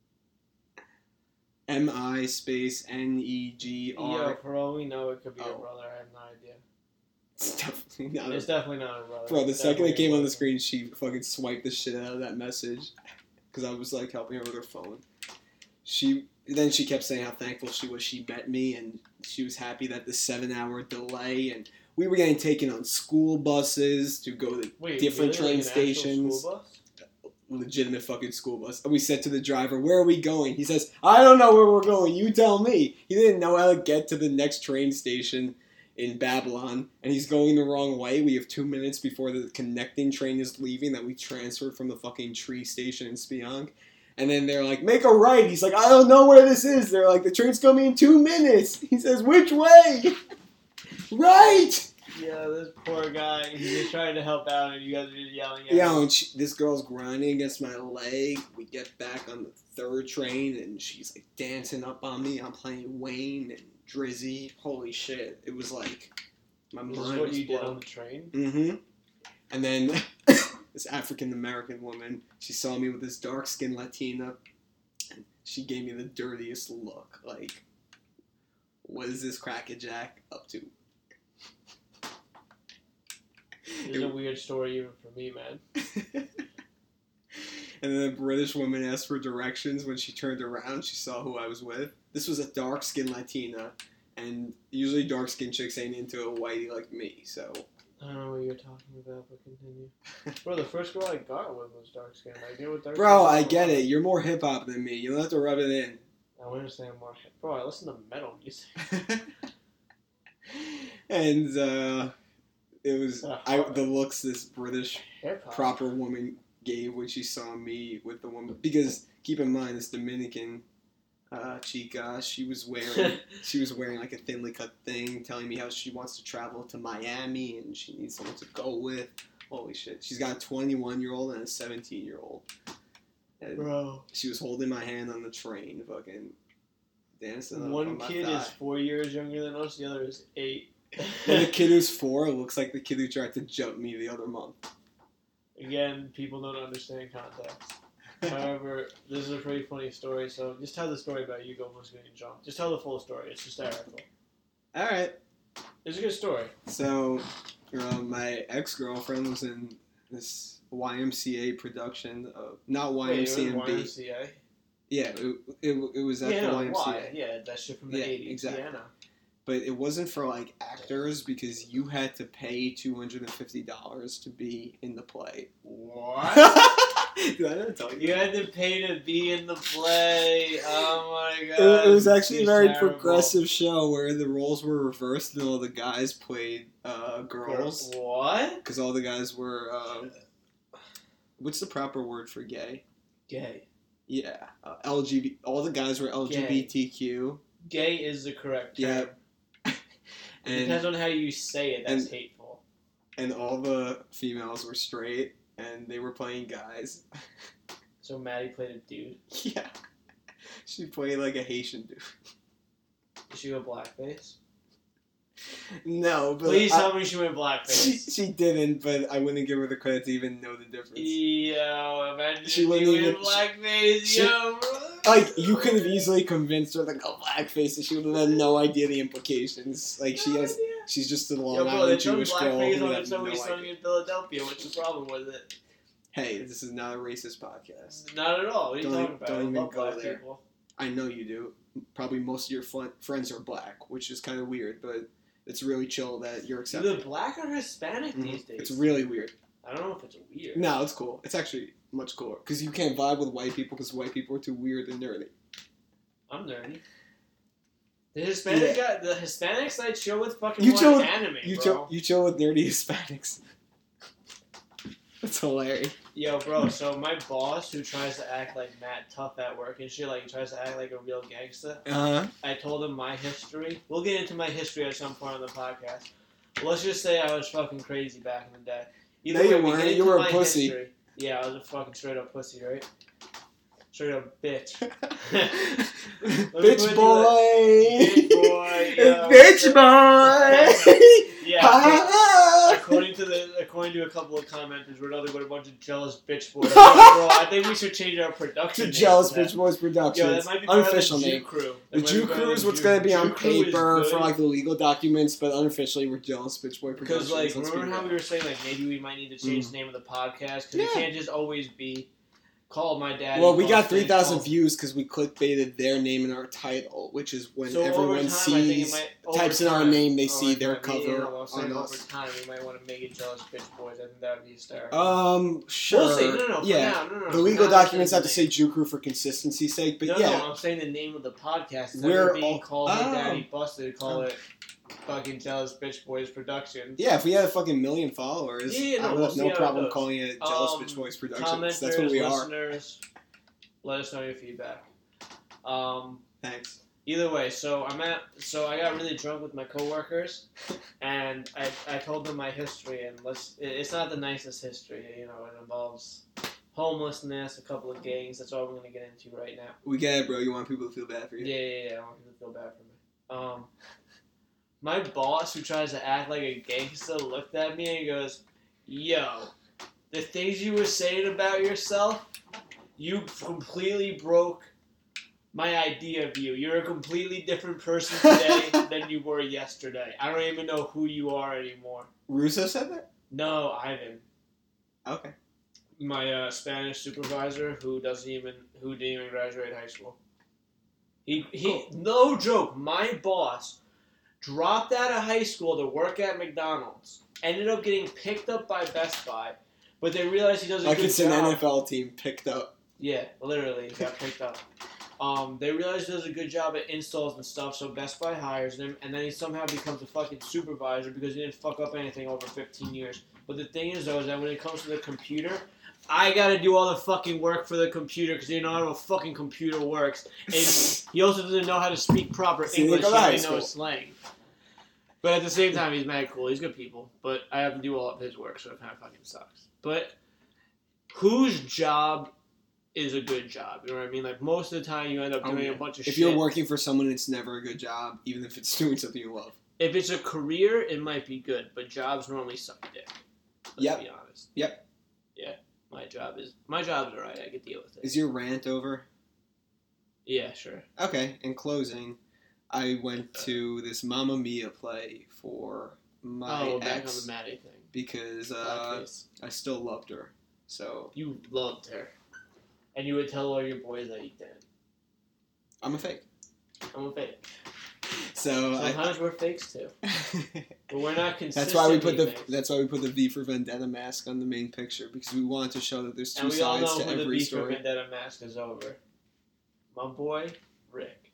M I space N E G
Yeah,
R.
for all we know, it could be
Oh.
her brother. I have no idea.
It's definitely not.
It's
A,
definitely not her brother.
bro, the
It's
second it
definitely
came on the
wasn't.
screen, she fucking swiped the shit out of that message. Because I was like helping her with her phone. She Then she kept saying how thankful she was she met me, and she was happy that the seven hour delay, and we were getting taken on school buses to go to
Wait,
different
really?
train
Like an actual
stations.
School bus?
Legitimate fucking school bus. And we said to the driver, where are we going? He says, I don't know where we're going. You tell me. He didn't know how to get to the next train station in Babylon, and he's going the wrong way. We have two minutes before the connecting train is leaving that we transferred from the fucking tree station in Spionk. And then they're like, make a right. He's like, I don't know where this is. They're like, the train's coming in two minutes. He says, which way? Right.
Yeah, this poor guy. He's just trying to help out, and you guys are just yelling at
Yeah,
him.
and she, this girl's grinding against my leg. We get back on the third train, and she's like dancing up on me. I'm playing Wayne and Drizzy. Holy shit! It was like my
This
mind
is what
was
you did on
blown.
the train?
Mm-hmm. And then this African American woman, she saw me with this dark skinned Latina, and she gave me the dirtiest look. Like, what is this crackerjack up to?
This is a weird story even for me, man.
And then the British woman asked for directions. When she turned around, she saw who I was with. This was a dark-skinned Latina, and usually dark-skinned chicks ain't into a whitey like me, so...
I don't know what you're talking about, but continue. Bro, the first girl I got with was dark-skinned. I get what dark
Bro, I get it. You're more hip-hop than me. You don't have to rub it in.
I understand more. Bro, I listen to metal music.
And, uh... it was... I the looks this British
Hip-hop.
proper woman gave when she saw me with the woman, because keep in mind this Dominican uh, chica, she was wearing she was wearing like a thinly cut thing, telling me how she wants to travel to Miami and she needs someone to go with. Holy shit! She's got a twenty-one year old and a seventeen year old. And
Bro,
she was holding my hand on the train, fucking dancing.
One
on my
kid
thigh.
is four years younger than us. The other is eight.
And the kid who's four looks like the kid who tried to jump me the other month.
Again, people don't understand context. However, this is a pretty funny story, so just tell the story about you go was getting drunk. Just tell the full story. It's hysterical.
All right.
It's a good story.
So, uh, my ex-girlfriend was in this Y M C A production of not Y M C A.
Wait, it was Y M C A?
Yeah, it, it, it was at
yeah,
the
no,
Y M C A.
why? Yeah, that shit from the
Yeah,
eighties.
exactly.
Yeah, I know.
But it wasn't for like actors because you had to pay two hundred fifty dollars to be in the play.
What?
Did I not tell you?
You had to pay to be in the play. Oh my god.
It, it was actually a
It's
very
terrible.
progressive show where the roles were reversed and all the guys played uh, girls.
What?
Because all the guys were. Uh, what's the proper word for gay?
Gay.
Yeah, uh, L G B T. All the guys were L G B T Q.
Gay is the correct term.
Yeah.
It
And,
depends on how you say it. That's
and-
hateful.
and all the females were straight, and they were playing guys.
So Maddie played a dude.
Yeah, she played like a Haitian dude.
Did she go blackface?
No, but
Please
I-
tell me she went blackface.
she she didn't. But I wouldn't give her the credit to even know the difference.
Yo, imagine
She
she
wouldn't
went
even-
blackface.
she-
Yo, bro.
Like, you could have easily convinced her to go blackface, and she would have had no idea the implications. Like, she has, she's just a Long
Yo, bro, they
Island
done
Jewish girl
blackface
who
on
has
It's
no
Always Sunny
idea.
in Philadelphia. What's the problem with it?
Hey, this is not a racist podcast.
Not at all. What are you
Don't
talking
even-
about?
don't
I
even
love
go
black
there.
people.
I know you do. Probably most of your fun- friends are black, which is kind of weird, but it's really chill that you're accepted.
Either black or Hispanic
Mhm.
these days.
It's really weird.
I don't know if it's weird.
No, it's cool. It's actually much cooler. Because you can't vibe with white people because white people are too weird and nerdy.
I'm nerdy. The Hispanic
Yeah.
guy, the Hispanics I chill with fucking
You
watch
chill with-
anime,
You
bro.
chill, you chill with nerdy Hispanics. That's hilarious.
Yo, bro, so my boss who tries to act like mad tough at work and shit, like he tries to act like a real gangster,
Uh-huh.
I told him my history. We'll get into my history at some point on the podcast. Let's just say I was fucking crazy back in the day.
No, you
way, we
weren't.
get
You
into
were a
my
pussy.
history. Yeah, I was a fucking straight up pussy, right? Straight up bitch.
Bitch boy!
Bitch boy, yo.
Bitch boy!
Yeah.
Ha!
According to the, according to a couple of commenters, we're nothing but a bunch of jealous bitch boys. Yo, bro, I think we should change our production.
To
name
Jealous
to that.
Bitch Boys
Yo,
Productions.
that might be part of
Unofficial
the Jew
name.
crew.
The
That might
Jew
be part
crew
of
is
the
what's
Jew-
going to be
Jew
on
crew is
paper for
good.
like the legal documents, but unofficially we're Jealous Bitch Boy Productions.
Because, like,
Let's be
remember how
real.
we were saying, like, maybe we might need to change
Mm.
the name of the podcast? Because
Yeah.
it can't just always be called My Daddy.
Well, we got
Busted,
three thousand
called-
views because we clickbaited their name in our title, which is when
So over
everyone
time, I think it
sees,
might, over
types in our
time-
name, they
over
see their
time, yeah,
cover
yeah, well, I'm saying
on
over
us.
time, we might want to make it Jealous Bitch Boys. I think that would be hysterical.
Um, sure.
We'll see. No, no, no. For
yeah.
now, no, no, no.
The
For
legal
now,
documents
I'm
have to say
saying
Jew Crew for consistency's sake, but
no,
yeah.
no, I'm saying the name of the podcast. Instead
We're
of being
all-
called
oh.
My Daddy Busted, call it fucking Jealous Bitch Boys Productions.
Yeah, if we had a fucking million followers,
Yeah, no,
I would
we'll
have
see
no
how it
problem
goes.
calling it Jealous
Um,
Bitch Boys Productions.
Commenters,
That's what we are.
listeners, let us know your feedback. Um,
Thanks.
either way, so I'm at, so I got really drunk with my coworkers, and I, I told them my history, and let's, it- it's not the nicest history, you know, it involves homelessness, a couple of gangs, that's all we're gonna get into right now.
We get it, bro. You want people to feel bad for you.
Yeah, yeah, yeah, I want people to feel bad for me. Um, my boss, who tries to act like a gangster, looked at me and he goes, "Yo, the things you were saying about yourself, you completely broke my idea of you. You're a completely different person today than you were yesterday. I don't even know who you are anymore."
Russo said that?
No, Ivan.
Okay.
My uh, Spanish supervisor who doesn't even who didn't even graduate high school. He he
Cool.
No joke, my boss dropped out of high school to work at McDonald's. Ended up getting picked up by Best Buy, but they realized he does a
Like
good
it's
job.
an N F L team picked up.
Yeah, literally, he got picked up. Um, they realized he does a good job at installs and stuff, so Best Buy hires him, and then he somehow becomes a fucking supervisor because he didn't fuck up anything over fifteen years. But the thing is, though, is that when it comes to the computer, I gotta do all the fucking work for the computer because he don't know how a fucking computer works. And he also doesn't know how to speak proper
See,
English.
they
He
go to high
only
school.
knows slang. But at the same time, he's mad cool. He's good people. But I have to do all of his work, so it kind of fucking sucks. But whose job is a good job? You know what I mean? Like, most of the time, you end up
Oh,
doing
yeah.
a bunch of
If
shit.
you're working for someone, it's never a good job, even if it's doing something you love.
If it's a career, it might be good, but jobs normally suck dick. Let's
Yep.
be honest.
Yep.
Yeah. My job is my job's alright. I can deal with it.
Is your rant over?
Yeah, sure.
Okay. In closing, I went to this Mamma Mia play for my
oh, back
ex
on the Maddie thing.
because uh,
Blackface.
I still loved her. So
You loved her, and you would tell all your boys that you didn't.
I'm a fake.
I'm a fake.
So
Sometimes we're fakes too,
I,
but we're not consistent.
that's why we put the
fakes.
that's why we put the V for Vendetta mask on the main picture because we wanted to show that there's two
And we all
sides
know
to
who the
every
Beast for
story.
Vendetta mask is over. My boy, Rick.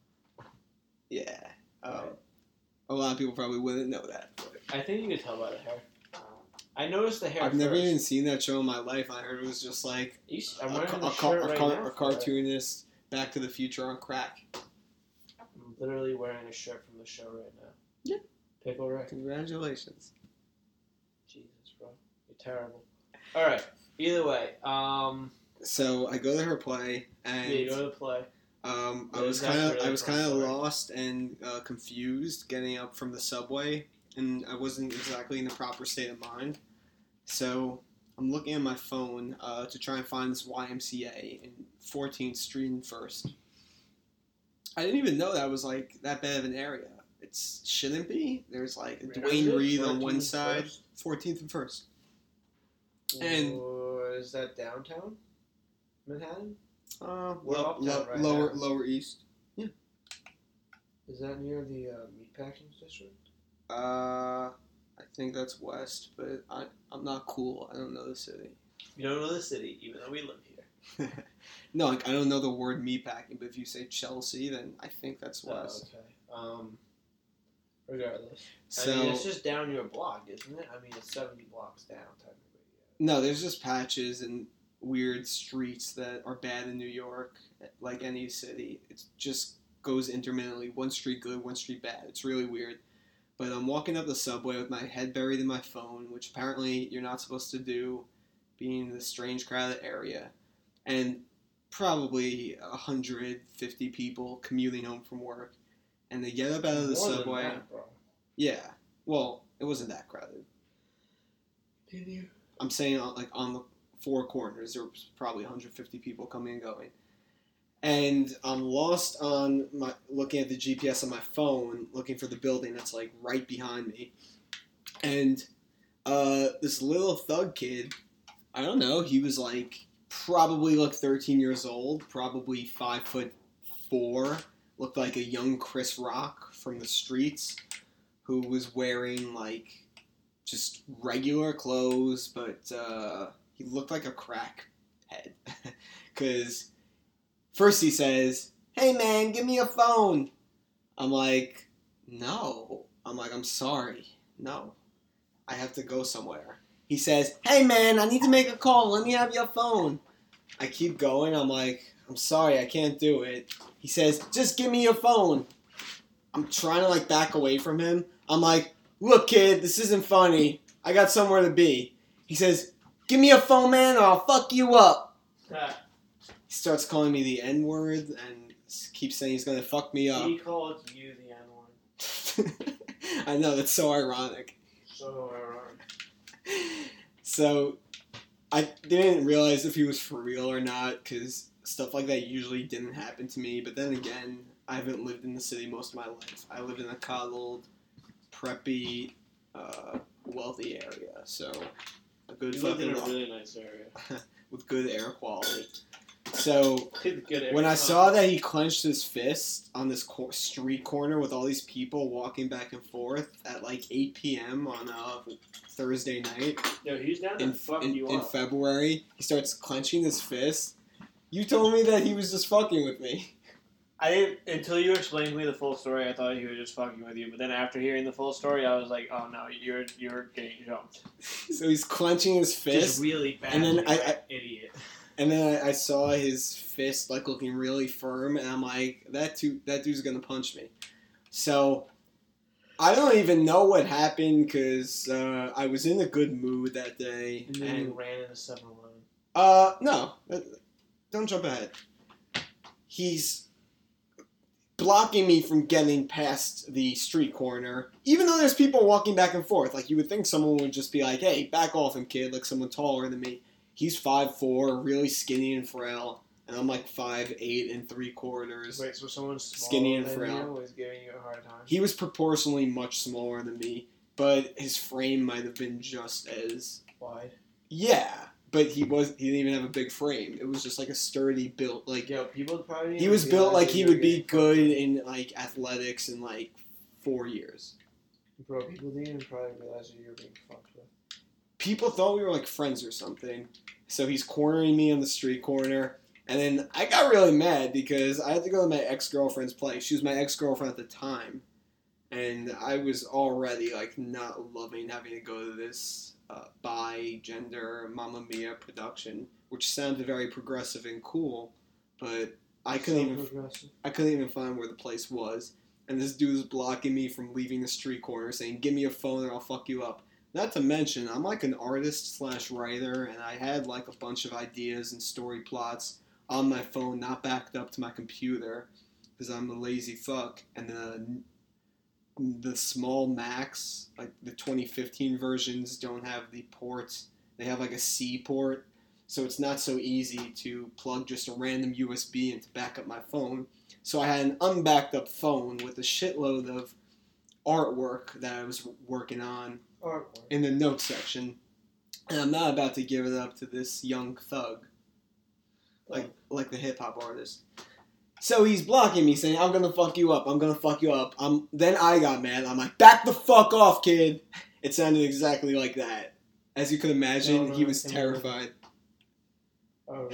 Yeah. Um, a lot of people probably wouldn't know that. But
I think you could tell by the hair. I noticed the hair.
I've never
first.
even seen that show in my life. I heard it was just like
You s- I'm
a,
wearing
ca-
the
a, ca-
shirt
a,
right
car-
now
a
for it.
cartoonist Back to the Future on crack.
I'm literally wearing a shirt from the show right now.
Yeah.
Pickle Rick.
Congratulations.
Jesus, bro. You're terrible. Alright. Either way, um,
So I go to her play and
yeah, you go to the play.
um, I
Yeah,
was
that's
kind of
really
I was
fun
kind of
story.
lost and uh, confused getting up from the subway, and I wasn't exactly in the proper state of mind. So I'm looking at my phone uh, to try and find this Y M C A in fourteenth Street and First. I didn't even know that was like that bad of an area. It shouldn't be. There's like a
Where is
Dwayne
it?
Reed on one
fourteenth
side,
First?
fourteenth and First. And-
Or is that downtown Manhattan?
Uh,
We're
lo-
uptown
lo-
right
lower
now.
lower east.
Is that near the uh, meatpacking district?
Uh, I think that's west, but I I'm not cool. I don't know the city.
You don't know the city, even though we live here.
No, like I don't know the word meatpacking, but if you say Chelsea, then I think that's west.
Oh, okay. Um, regardless.
So
I mean, it's just down your block, isn't it? I mean, it's seventy blocks down, technically.
no, there's just patches and weird streets that are bad in New York, like any city. It just goes intermittently. One street good, one street bad. It's really weird. But I'm walking up the subway with my head buried in my phone, which apparently you're not supposed to do, being in this strange crowded area. And probably one hundred fifty people commuting home from work. And they get up out of the
More than
subway.
that, bro.
Yeah. Well, it wasn't that crowded.
Did you?
I'm saying on, like on the four corners, there was probably one hundred fifty people coming and going. And I'm lost on my looking at the G P S on my phone, looking for the building that's like right behind me. And uh, this little thug kid, I don't know, he was like probably like thirteen years old, probably five foot four, looked like a young Chris Rock from the streets, who was wearing like just regular clothes, but uh, he looked like a crackhead. Because first he says, "Hey man, give me a phone." I'm like, "No." I'm like, "I'm sorry. No. I have to go somewhere." He says, "Hey man, I need to make a call. Let me have your phone." I keep going. I'm like, "I'm sorry, I can't do it." He says, "Just give me your phone." I'm trying to like back away from him. I'm like, "Look kid, this isn't funny. I got somewhere to be." He says, "Give me your phone, man, or I'll fuck you up."
Ah,
He starts calling me the N-word and keeps saying he's going to fuck me up.
he called you the N-word.
I know, that's so ironic.
So ironic.
So, I didn't realize if he was for real or not, because stuff like that usually didn't happen to me. But then again, I haven't lived in the city most of my life. I lived in a coddled, preppy, uh, wealthy area, so a good
You lived in
fucking
a really nice area.
with good air quality. So
Good air
when I
quality.
saw that he clenched his fist on this cor- street corner with all these people walking back and forth at like eight p.m. on a Thursday night
Yo, he's down to
in,
fuck
in,
you
in
up.
February, he starts clenching his fist. You told me that he was just fucking with me.
I didn't, until you explained to me the full story, I thought he was just fucking with you. But then after hearing the full story, I was like, oh no, you're you're getting jumped.
So he's clenching his fist.
Just really bad.
And then I- I-
idiot.
And then I, I saw his fist like looking really firm, and I'm like, that dude, that dude's gonna punch me. So I don't even know what happened because uh, I was in a good mood that day.
And then
and,
you ran into seven eleven.
uh, no, don't jump ahead. He's blocking me from getting past the street corner, even though there's people walking back and forth. Like you would think someone would just be like, "Hey, back off him, kid!" Like someone taller than me. He's five foot four, really skinny and frail, and I'm like five eight and three quarters.
Wait, so someone smaller
Skinny and
than
frail.
you was giving you a hard time?
He was proportionally much smaller than me, but his frame might have been just as
Wide.
yeah. But he was he didn't even have a big frame. It was just like a sturdy built like
Yo, people probably didn't
he was
even
built
realize
like
that
he
you were
would be
getting
good
fucked
in like athletics in like four years.
with. Bro, people didn't even probably realize that you were being fucked with.
People thought we were like friends or something. So he's cornering me on the street corner. And then I got really mad because I had to go to my ex-girlfriend's place. She was my ex-girlfriend at the time. And I was already like not loving having to go to this uh, bi-gender Mamma Mia production, which sounded very progressive and cool. But I couldn't
So
even
progressive.
I couldn't even find where the place was. And this dude was blocking me from leaving the street corner saying, "Give me a phone or I'll fuck you up." Not to mention, I'm like an artist slash writer, and I had like a bunch of ideas and story plots on my phone, not backed up to my computer, because I'm a lazy fuck. And the the small Macs, like the twenty fifteen versions, don't have the ports. They have like a C port, so it's not so easy to plug just a random U S B in to back up my phone. So I had an unbacked up phone with a shitload of artwork that I was working on
Artwork.
in the notes section, and I'm not about to give it up to this young thug, like like the hip hop artist. So he's blocking me, saying, "I'm gonna fuck you up. I'm gonna fuck you up." I'm then I got mad. I'm like, "Back the fuck off, kid!" It sounded exactly like that. As you can imagine,
No, no,
he was
I can
terrified.
Oh,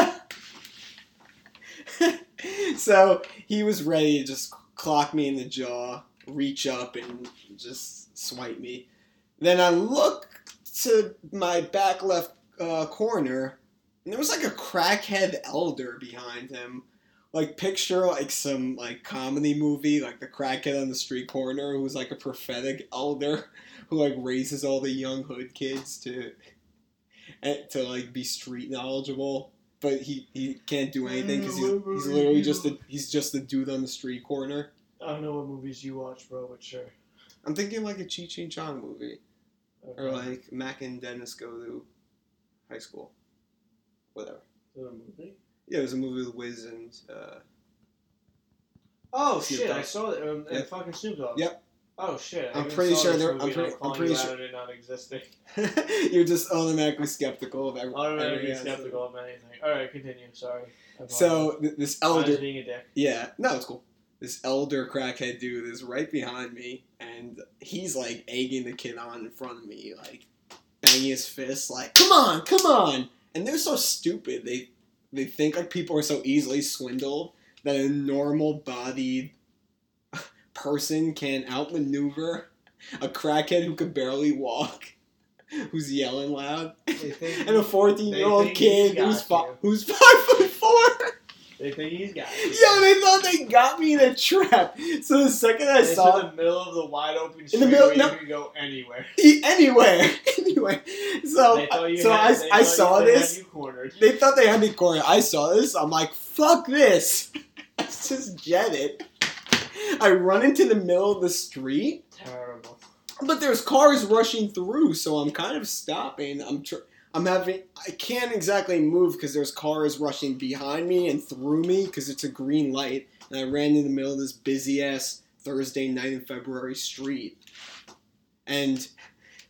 really?
So he was ready to just clock me in the jaw, reach up, and just swipe me. Then I look to my back left uh, corner, and there was like a crackhead elder behind him. Like, picture like some like comedy movie, like the crackhead on the street corner who's like a prophetic elder who like raises all the young hood kids to to like be street knowledgeable. But he, he can't do anything because he's, he's literally just a, he's just a dude on the street corner.
I don't know what movies you watch, bro, but sure.
I'm thinking like a Cheech and Chong movie.
Okay.
Or like Mac and Dennis go to high school. Whatever.
Is it a movie?
Yeah, it was a movie with Wiz and uh,
Oh,
Snoop
shit,
Dogg.
I saw it. Um,
Yeah.
and fucking Snoop Dogg.
Yep.
Oh, shit. I
I'm
even
pretty
saw
sure
this
they're-
movie
I'm
and
pretty-
calling
I'm pretty
you
sure-
out on it not existing.
you're just automatically skeptical of every,
Automatically
every answer.
skeptical of anything. Alright, continue. Sorry. I
So th- this
apologize. I was
elder,
being a dick.
yeah, no, it's cool. This elder crackhead dude is right behind me, and he's like egging the kid on in front of me, like banging his fists, like, "Come on, come on!" And they're so stupid. They they think like people are so easily swindled that a normal bodied person can outmaneuver a crackhead who could barely walk, who's yelling loud,
They think-
and a fourteen-year-old
they think
kid
he's
who's
got
fi-
you.
who's five foot four.
They think he's got it.
Yo, they thought they got me in a trap. So the second I
It's
saw
in the middle of the wide open
In
street
the middle-
where
no.
you can go anywhere.
E- anywhere, anyway. So,
They thought you
so
had,
I,
they
I
thought
saw
you, they
this.
Had you cornered.
They thought they had me cornered. I saw this. I'm like, fuck this. I just jet it. I run into the middle of the street,
Terrible.
but there's cars rushing through, so I'm kind of stopping. I'm tr- I'm having. I can't exactly move because there's cars rushing behind me and through me because it's a green light, and I ran in the middle of this busy ass Thursday night in February street, and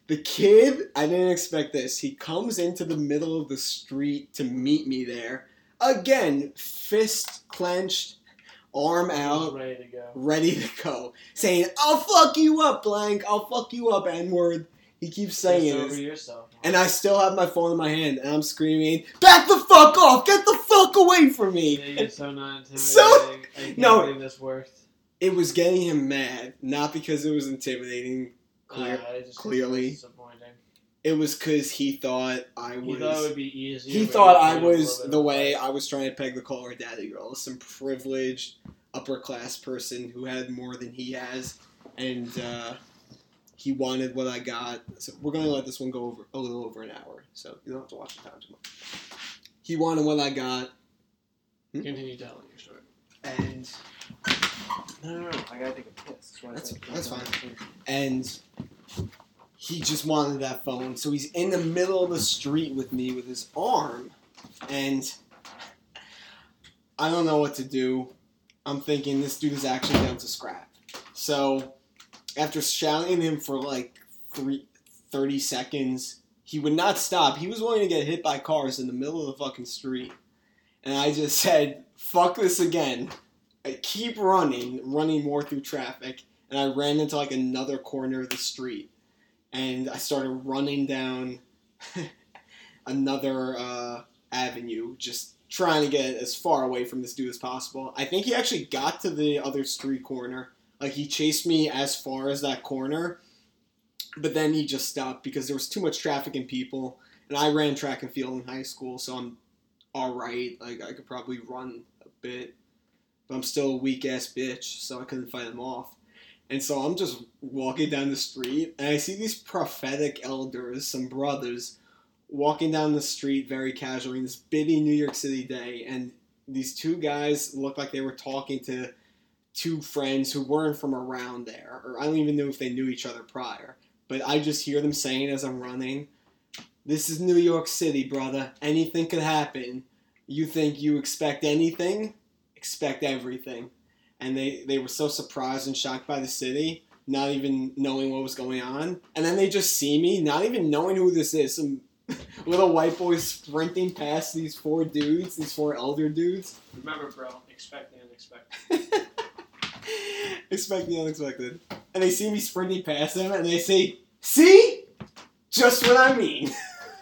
The kid, I didn't expect this. He comes into the middle of the street to meet me there. Again, fist clenched, arm out,
ready to go.
Ready to go. Saying, I'll fuck you up, blank. I'll fuck you up, N-word. He keeps saying
Just over
this.
yourself.
And I still have my phone in my hand, and I'm screaming, back the fuck off! Get the fuck away from me!
Yeah, you're so not intimidating.
So,
I can't
no.
believe this worked.
It was getting him mad, not because it was intimidating, clear,
Uh, it just
clearly.
disappointing.
It was because he thought I was...
He thought it would be easier.
He
but
thought
it
I
made it a
was
little bit
the
of
way
fun.
I was trying to peg the caller daddy girl. Some privileged, upper-class person who had more than he has, and uh, he wanted what I got. So we're going to let this one go over a little over an hour, so you don't have to watch the time too much. He wanted what I got. Hmm?
Continue telling your story.
And...
No, no, no. I gotta take a piss. That's, why I
That's,
said-
that's fine. And he just wanted that phone. So he's in the middle of the street with me with his arm. And I don't know what to do. I'm thinking this dude is actually down to scrap. So after shouting at him for like three, thirty seconds, he would not stop. He was willing to get hit by cars in the middle of the fucking street. And I just said, fuck this again. I keep running, running more through traffic, and I ran into like another corner of the street, and I started running down another uh, avenue, just trying to get as far away from this dude as possible. I think he actually got to the other street corner. Like, he chased me as far as that corner, but then he just stopped because there was too much traffic and people, and I ran track and field in high school, so I'm alright. Like, I could probably run a bit. But I'm still a weak-ass bitch, so I couldn't fight him off. And so I'm just walking down the street, and I see these prophetic elders, some brothers, walking down the street very casually in this bitty New York City day, and these two guys looked like they were talking to two friends who weren't from around there, or I don't even know if they knew each other prior. But I just hear them saying as I'm running, "This is New York City, brother. Anything could happen. You think you expect anything? Expect everything." And they, they were so surprised and shocked by the city, not even knowing what was going on. And then they just see me, not even knowing who this is. Some little white boy sprinting past these four dudes, these four elder dudes.
Remember, bro, expect the unexpected.
Expect the unexpected. And they see me sprinting past them, and they say, "See? Just what I mean."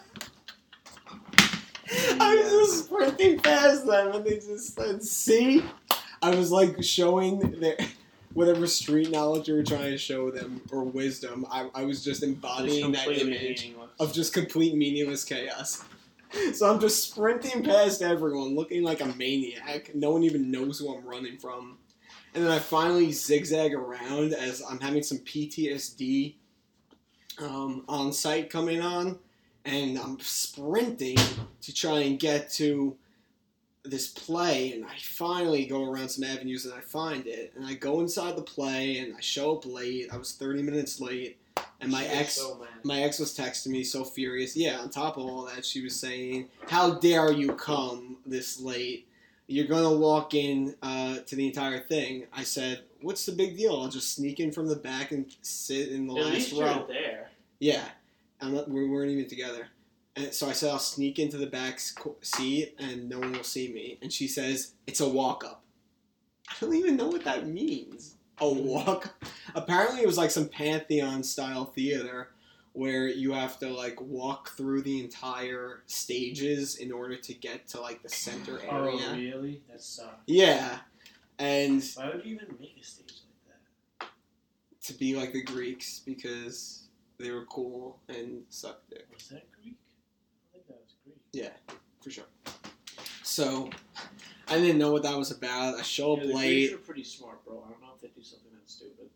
I was just sprinting past them, and they just said, "See?" I was like showing their whatever street knowledge you were trying to show them, or wisdom. I, I was just embodying that image of just complete meaningless chaos. So I'm just sprinting past everyone, looking like a maniac. No one even knows who I'm running from. And then I finally zigzag around as I'm having some P T S D um, on site coming on. And I'm sprinting to try and get to this play, and I finally go around some avenues and I find it. And I go inside the play, and I show up late. I was thirty minutes late, and my
She was
ex,
so mad.
my ex was texting me so furious. Yeah, on top of all that, she was saying, "How dare you come this late? You're gonna walk in uh, to the entire thing." I said, "What's the big deal? I'll just sneak in from the back and sit in the
At
last
least
row."
you're there.
Yeah, I'm not, we weren't even together. And so I said, "I'll sneak into the back seat and no one will see me." And she says, "It's a walk-up." I don't even know what that means. A walk? Apparently it was like some Pantheon-style theater where you have to like walk through the entire stages in order to get to like the center area.
Oh, really? That sucks.
Yeah. And
Why would you even make a stage like that?
to be like the Greeks because they were cool and sucked dick.
Was that Greek? I think that was Greek.
Yeah, for sure. So, I didn't know what that was about. I show up
Yeah, the
late.
Greeks are pretty smart, bro. I don't know if they do something that stupid.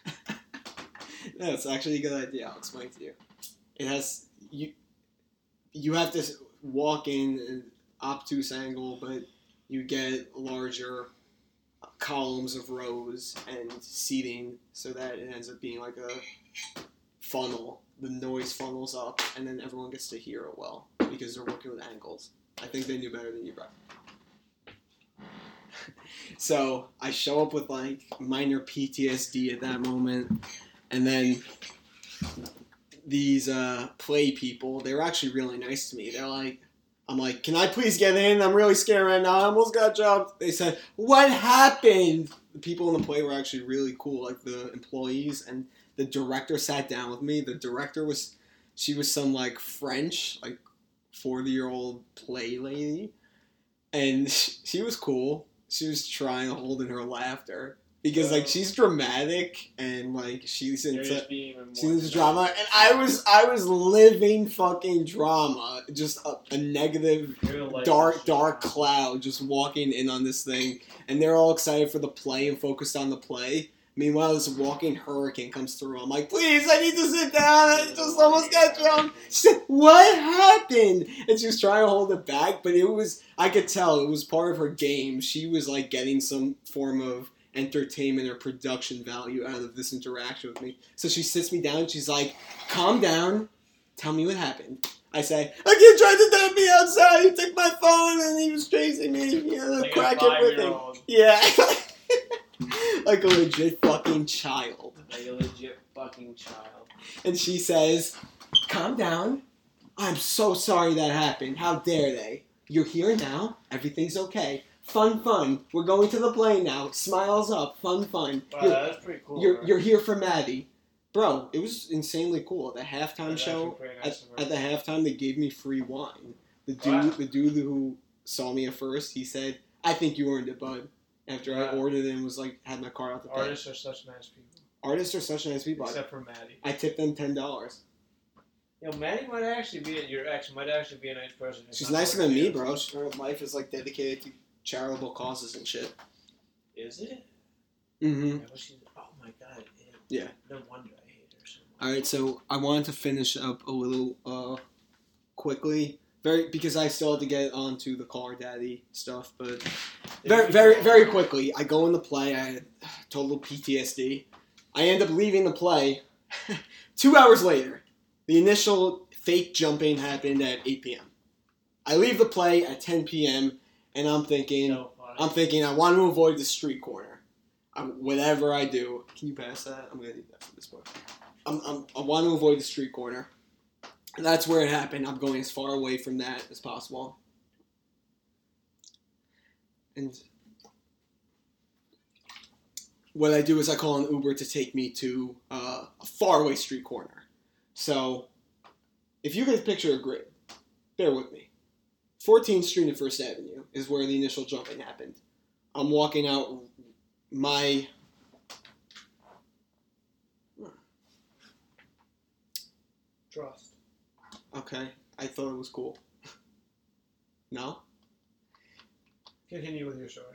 No, it's actually a good idea. I'll explain to you. It has you. You have to walk in an obtuse angle, but you get larger columns of rows and seating, so that it ends up being like a funnel. The noise funnels up, and then everyone gets to hear it well because they're working with angles. I think they knew better than you, bro. So I show up with like minor P T S D at that moment, and then these uh, play people, they were actually really nice to me. They're like, I'm like, can I please get in? I'm really scared right now. I almost got jumped. They said, what happened? The people in the play were actually really cool, like the employees, and the director sat down with me. The director was, she was some like French, like forty-year-old play lady, and she was cool. She was trying to hold in her laughter. Because, like, she's dramatic, and, like, she's into, she's into drama, and I was, I was living fucking drama. Just a, a negative, dark, dark cloud just walking in on this thing, and they're all excited for the play and focused on the play. Meanwhile, this walking hurricane comes through. I'm like, please, I need to sit down. I just almost got jumped. She said, what happened? And she was trying to hold it back, but it was, I could tell, it was part of her game. She was, like, getting some form of entertainment or production value out of this interaction with me. So she sits me down and she's like, calm down, tell me what happened. I say, a kid tried to dump me outside, he took my phone and he was chasing me, you know,
like
cracking with him. Yeah. Like a legit fucking child.
Like a legit fucking child.
And she says, calm down, I'm so sorry that happened, how dare they? You're here now, everything's okay. Fun, fun. We're going to the plane now. Smiles up. Fun, fun.
Wow,
you're,
that's pretty cool.
You're,
right?
you're here for Maddie. Bro, it was insanely cool. At the halftime
That's
show,
nice
at, at the halftime, they gave me free wine. The dude,
Wow.
the dude who saw me at first, he said, I think you earned it, bud. After
Wow.
I ordered it and was like, had my car out the back.
Artists are such nice people.
Artists are such nice people.
Except for Maddie.
I tipped them ten dollars.
Yo, Maddie might actually be, your ex might actually be a nice person. It's
She's
not
nicer
like
than me,
you.
bro. Her life is like dedicated to charitable causes and shit.
Is it?
Mm-hmm.
Yeah, well, she's, oh my god. Yeah.
Yeah.
No wonder I hate her so much.
All right, so I wanted to finish up a little uh, quickly, very because I still had to get onto the Car Daddy stuff, but very, very, very quickly. I go in the play. I had total P T S D. I end up leaving the play. Two hours later, the initial fake jumping happened at eight p.m. I leave the play at ten p.m. and I'm thinking,
So funny.
I'm thinking, I want to avoid the street corner. I, whatever I do, can you pass that? I'm gonna need that for this book. I'm, I'm, I want to avoid the street corner. And that's where it happened. I'm going as far away from that as possible. And what I do is I call an Uber to take me to uh, a faraway street corner. So, if you can picture a grid, bear with me. fourteenth Street and First Avenue is where the initial jumping happened. I'm walking out my...
Trust.
Okay, I thought it was cool. No?
Continue with your story.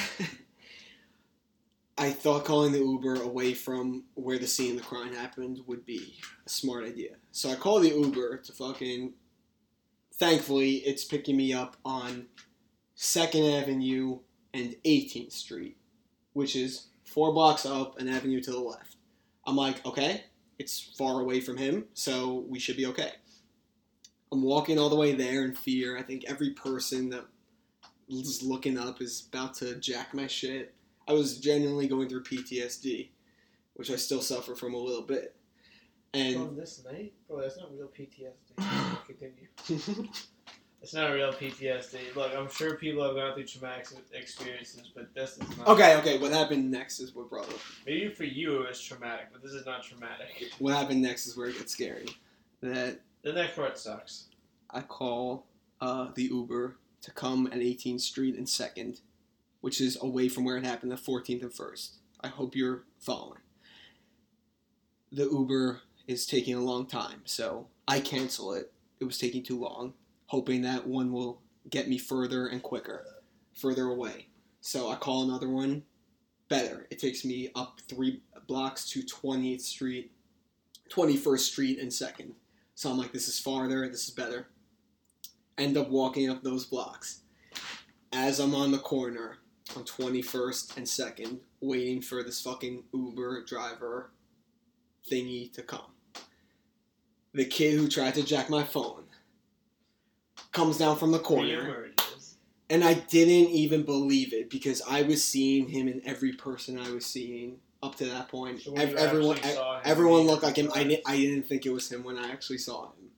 I thought calling the Uber away from where the scene of the crime happened would be a smart idea. So I call the Uber to fucking... Thankfully, it's picking me up on second Avenue and eighteenth Street, which is four blocks up an avenue to the left. I'm like, okay, it's far away from him, so we should be okay. I'm walking all the way there in fear. I think every person that is looking up is about to jack my shit. I was genuinely going through P T S D, which I still suffer from a little bit. And
From this night? Bro, that's not real P T S D. Continue. It's not a real P T S D. Look, I'm sure people have gone through traumatic experiences, but this is not.
okay, okay, what happened next is what brought up.
Maybe for you it was traumatic, but this is not traumatic.
What happened next is where it gets scary. That
The next part sucks.
I call uh, the Uber to come at eighteenth Street and second, which is away from where it happened, the fourteenth and first. I hope you're following. The Uber is taking a long time, so I cancel it. It was taking too long, hoping that one will get me further and quicker, further away. So I call another one, better. It takes me up three blocks to twentieth Street, twenty-first Street and second. So I'm like, this is farther, this is better. End up walking up those blocks. As I'm on the corner on twenty-first and second, waiting for this fucking Uber driver thingy to come. The kid who tried to jack my phone comes down from the corner.
Re-emerges.
And I didn't even believe it because I was seeing him in every person I was seeing up to that point.
So when
Ev-
you
everyone,
actually saw him,
everyone
you
looked like him. I,
realized-
di- I didn't think it was him when I actually saw him.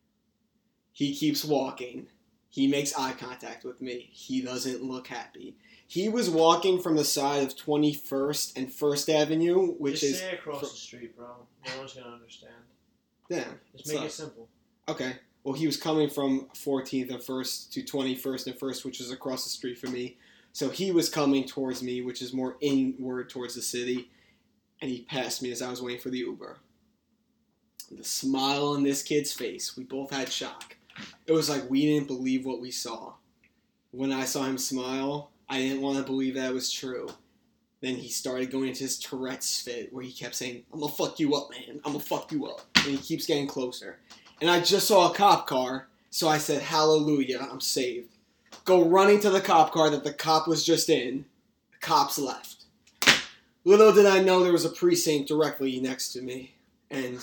He keeps walking. He makes eye contact with me. He doesn't look happy. He was walking from the side of twenty-first and First Avenue, which
Just
is...
say across
fr-
the street, bro. No one's gonna understand.
Yeah.
Just make
so-
it simple.
Okay. Well, he was coming from fourteenth and First to twenty-first and First, which is across the street from me. So he was coming towards me, which is more inward towards the city, and he passed me as I was waiting for the Uber. The smile on this kid's face, we both had shock. It was like we didn't believe what we saw. When I saw him smile, I didn't want to believe that it was true. Then he started going into his Tourette's fit, where he kept saying, I'm gonna fuck you up, man. I'm gonna fuck you up. And he keeps getting closer. And I just saw a cop car, so I said, hallelujah, I'm saved. Go running to the cop car that the cop was just in. The cops left. Little did I know there was a precinct directly next to me. And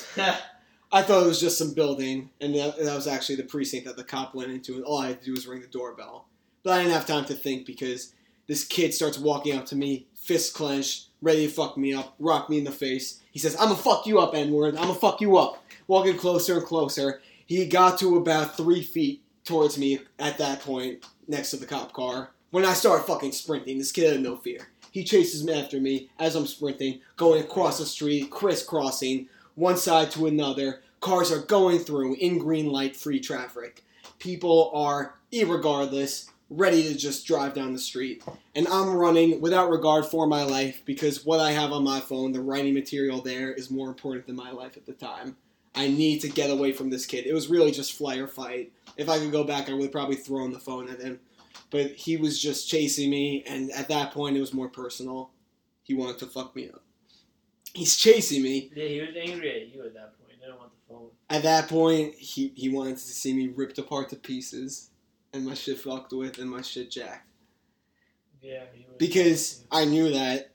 I thought it was just some building, and that, that was actually the precinct that the cop went into, and all I had to do was ring the doorbell. But I didn't have time to think because this kid starts walking up to me, fist clenched, ready to fuck me up, rock me in the face. He says, I'm gonna fuck you up, N-word. I'm gonna fuck you up. Walking closer and closer. He got to about three feet towards me at that point, next to the cop car. When I started fucking sprinting, this kid had no fear. He chases me after me as I'm sprinting, going across the street, crisscrossing, one side to another. Cars are going through in green light, free traffic. People are, irregardless, ready to just drive down the street. And I'm running without regard for my life because what I have on my phone, the writing material there, is more important than my life at the time. I need to get away from this kid. It was really just flight or fight. If I could go back, I would have probably thrown the phone at him. But he was just chasing me, and at that point, it was more personal. He wanted to fuck me up. He's chasing me.
Yeah, he was angry at you at that point. He didn't want the phone.
At that point, he, he wanted to see me ripped apart to pieces, and my shit fucked with, and my shit jacked.
Yeah, he was.
Because I knew that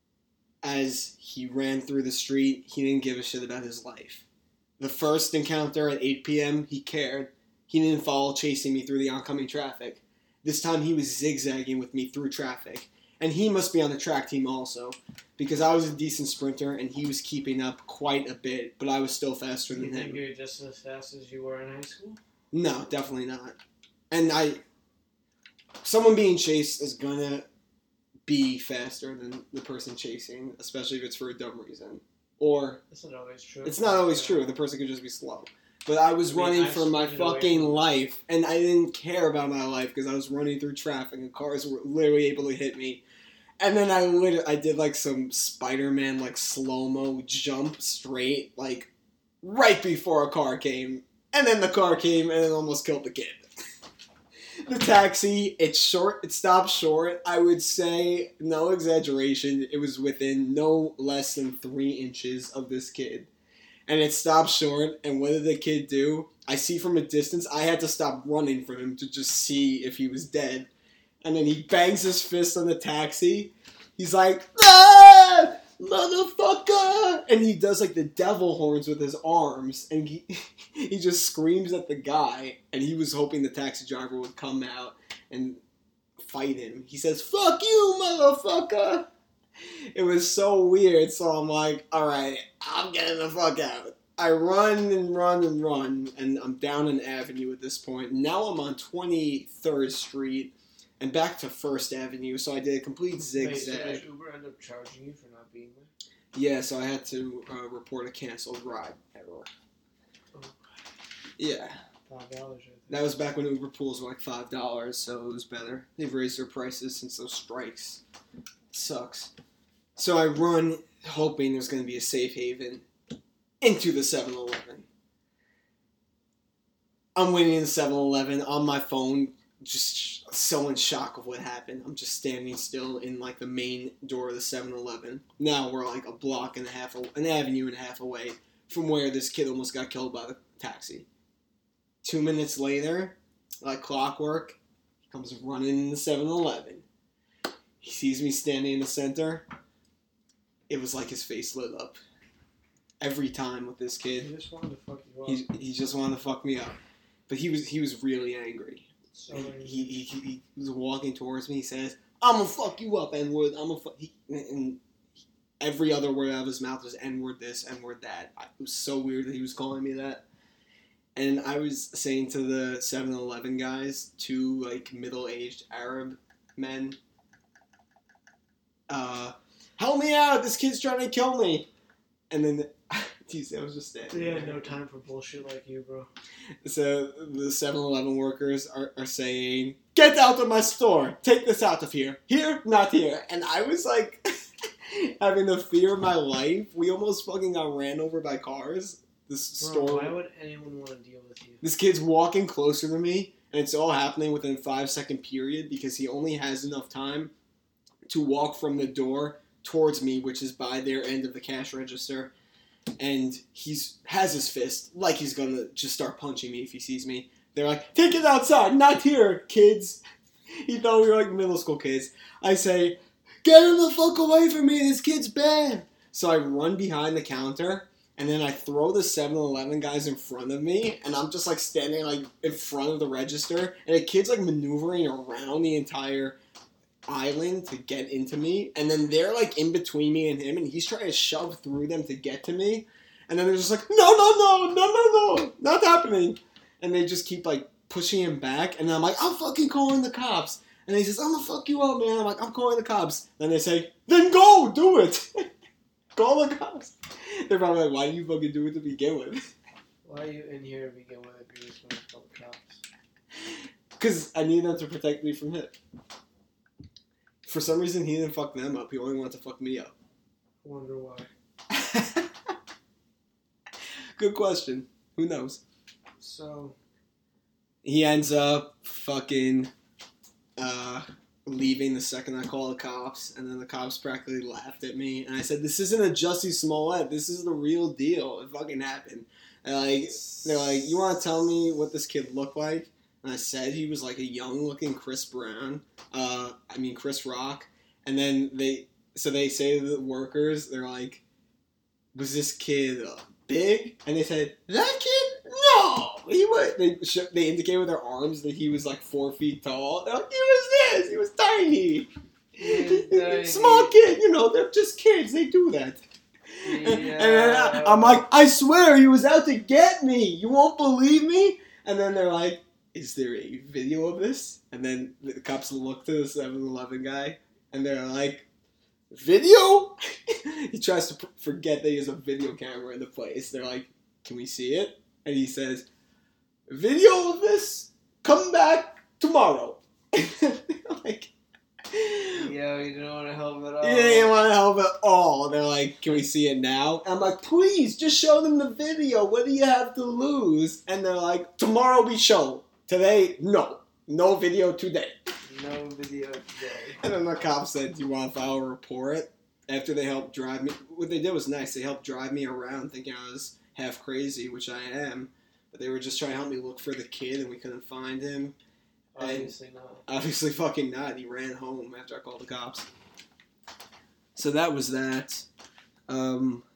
as he ran through the street, he didn't give a shit about his life. The first encounter at eight p.m., he cared. He didn't follow chasing me through the oncoming traffic. This time he was zigzagging with me through traffic. And he must be on the track team also, because I was a decent sprinter and he was keeping up quite a bit, but I was still faster
Do
than
you think
him.
you're just as fast as you were in high school?
No, definitely not. And I... Someone being chased is gonna be faster than the person chasing, especially if it's for a dumb reason. Or...
That's not always true.
It's not always true. The person could just be slow. But I was
I mean,
running
I
for my
sprinted away
fucking
from-
life, and I didn't care about my life because I was running through traffic and cars were literally able to hit me. And then I literally, I did like some Spider-Man like slow-mo jump straight, like right before a car came. And then the car came and it almost killed the kid. The taxi, it's short, it stopped short. I would say, no exaggeration, it was within no less than three inches of this kid. And it stopped short, and what did the kid do? I see from a distance, I had to stop running for him to just see if he was dead. And then he bangs his fist on the taxi. He's like, ah! Motherfucker! And he does like the devil horns with his arms, and he, he just screams at the guy, and he was hoping the taxi driver would come out and fight him. He says, fuck you, motherfucker! It was so weird, so I'm like, alright, I'm getting the fuck out. I run and run and run, and I'm down an avenue at this point. Now I'm on twenty-third Street and back to First Avenue, so I did a complete
Wait, so
zigzag.
did Uber end up charging you for not being there?
Yeah, so I had to uh, report a canceled ride error.
Oh.
Yeah,
Five dollars.
that was back when Uber pools were like five dollars, so it was better. They've raised their prices since those strikes. It sucks. So I run, hoping there's going to be a safe haven, into the seven eleven. I'm waiting in the seven eleven on my phone, just so in shock of what happened. I'm just standing still in like the main door of the seven eleven. Now we're like a block and a half, an avenue and a half away from where this kid almost got killed by the taxi. Two minutes later, like clockwork, he comes running in the seven eleven. He sees me standing in the center. It was like his face lit up. Every time with this
He
kid,
just wanted to fuck you up.
he, he just wanted to fuck me up. But he was he was really angry.
so
He,
angry.
he, he, he was walking towards me. He says, I'm gonna fuck you up, N-word. I'm gonna fuck... He, and every other word out of his mouth was N-word this, N-word that. It was so weird that he was calling me that. And I was saying to the seven eleven guys, two, like, middle-aged Arab men, uh, help me out, this kid's trying to kill me. And then, geez, I was just standing
They
there.
had no time for bullshit like you, bro.
So the seven eleven workers are, are saying, get out of my store, take this out of here. Here, not here. And I was like, having the fear of my life. We almost fucking got ran over by cars. This
Bro,
store.
why would anyone want to deal with you?
This kid's walking closer to me, and it's all happening within a five second period because he only has enough time to walk from the door towards me, which is by their end of the cash register. And he's has his fist like he's gonna just start punching me if he sees me. They're like, take it outside, not here, kids. He thought we were like middle school kids. I say, get him the fuck away from me, this kid's bad. So I run behind the counter, and then I throw the seven eleven guys in front of me, and I'm just like standing like in front of the register, and the kid's like maneuvering around the entire island to get into me, and then they're like in between me and him, and he's trying to shove through them to get to me, and then they're just like, no, no, no, no, no, no, not happening. And they just keep like pushing him back, and then I'm like, I'm fucking calling the cops. And he says, I'm gonna fuck you up, man. I'm like, I'm calling the cops. Then they say, then go, do it. Call the cops. They're probably like, why do you fucking do it to begin with?
Why are you in here to begin with if you're just going to call the cops?
Because I need them to protect me from him. For some reason, he didn't fuck them up. He only wanted to fuck me up.
I wonder why.
Good question. Who knows?
So,
he ends up fucking uh, leaving the second I call the cops, and then the cops practically laughed at me, and I said, this isn't a Jussie Smollett, this is the real deal. It fucking happened. And like, they're like, you want to tell me what this kid looked like? And I said he was like a young-looking Chris Brown, uh, I mean Chris Rock, and then they, so they say to the workers, they're like, was this kid uh, big? And they said, that kid? No! He was, they, sh- they indicated with their arms that he was like four feet tall. They're like, he was this! He was tiny!
He was tiny.
Small kid, you know, they're just kids, they do that.
yeah.
And then I, I'm like, I swear he was out to get me! You won't believe me? And then they're like, is there a video of this? And then the cops look to the seven eleven guy, and they're like, video? He tries to p- forget that he has a video camera in the place. They're like, can we see it? And he says, video of this? Come back tomorrow. Like,
Yo, you don't want to help at all.
you didn't want to help at all. They're like, can we see it now? I'm like, please, just show them the video. What do you have to lose? And they're like, tomorrow we show. Today, no. No video today.
No video today.
And then the cop said, do you want to file a report? After they helped drive me. What they did was nice. They helped drive me around thinking I was half crazy, which I am. But they were just trying to help me look for the kid, and we couldn't find him.
Obviously not.
Obviously fucking not. He ran home after I called the cops. So that was that. Um...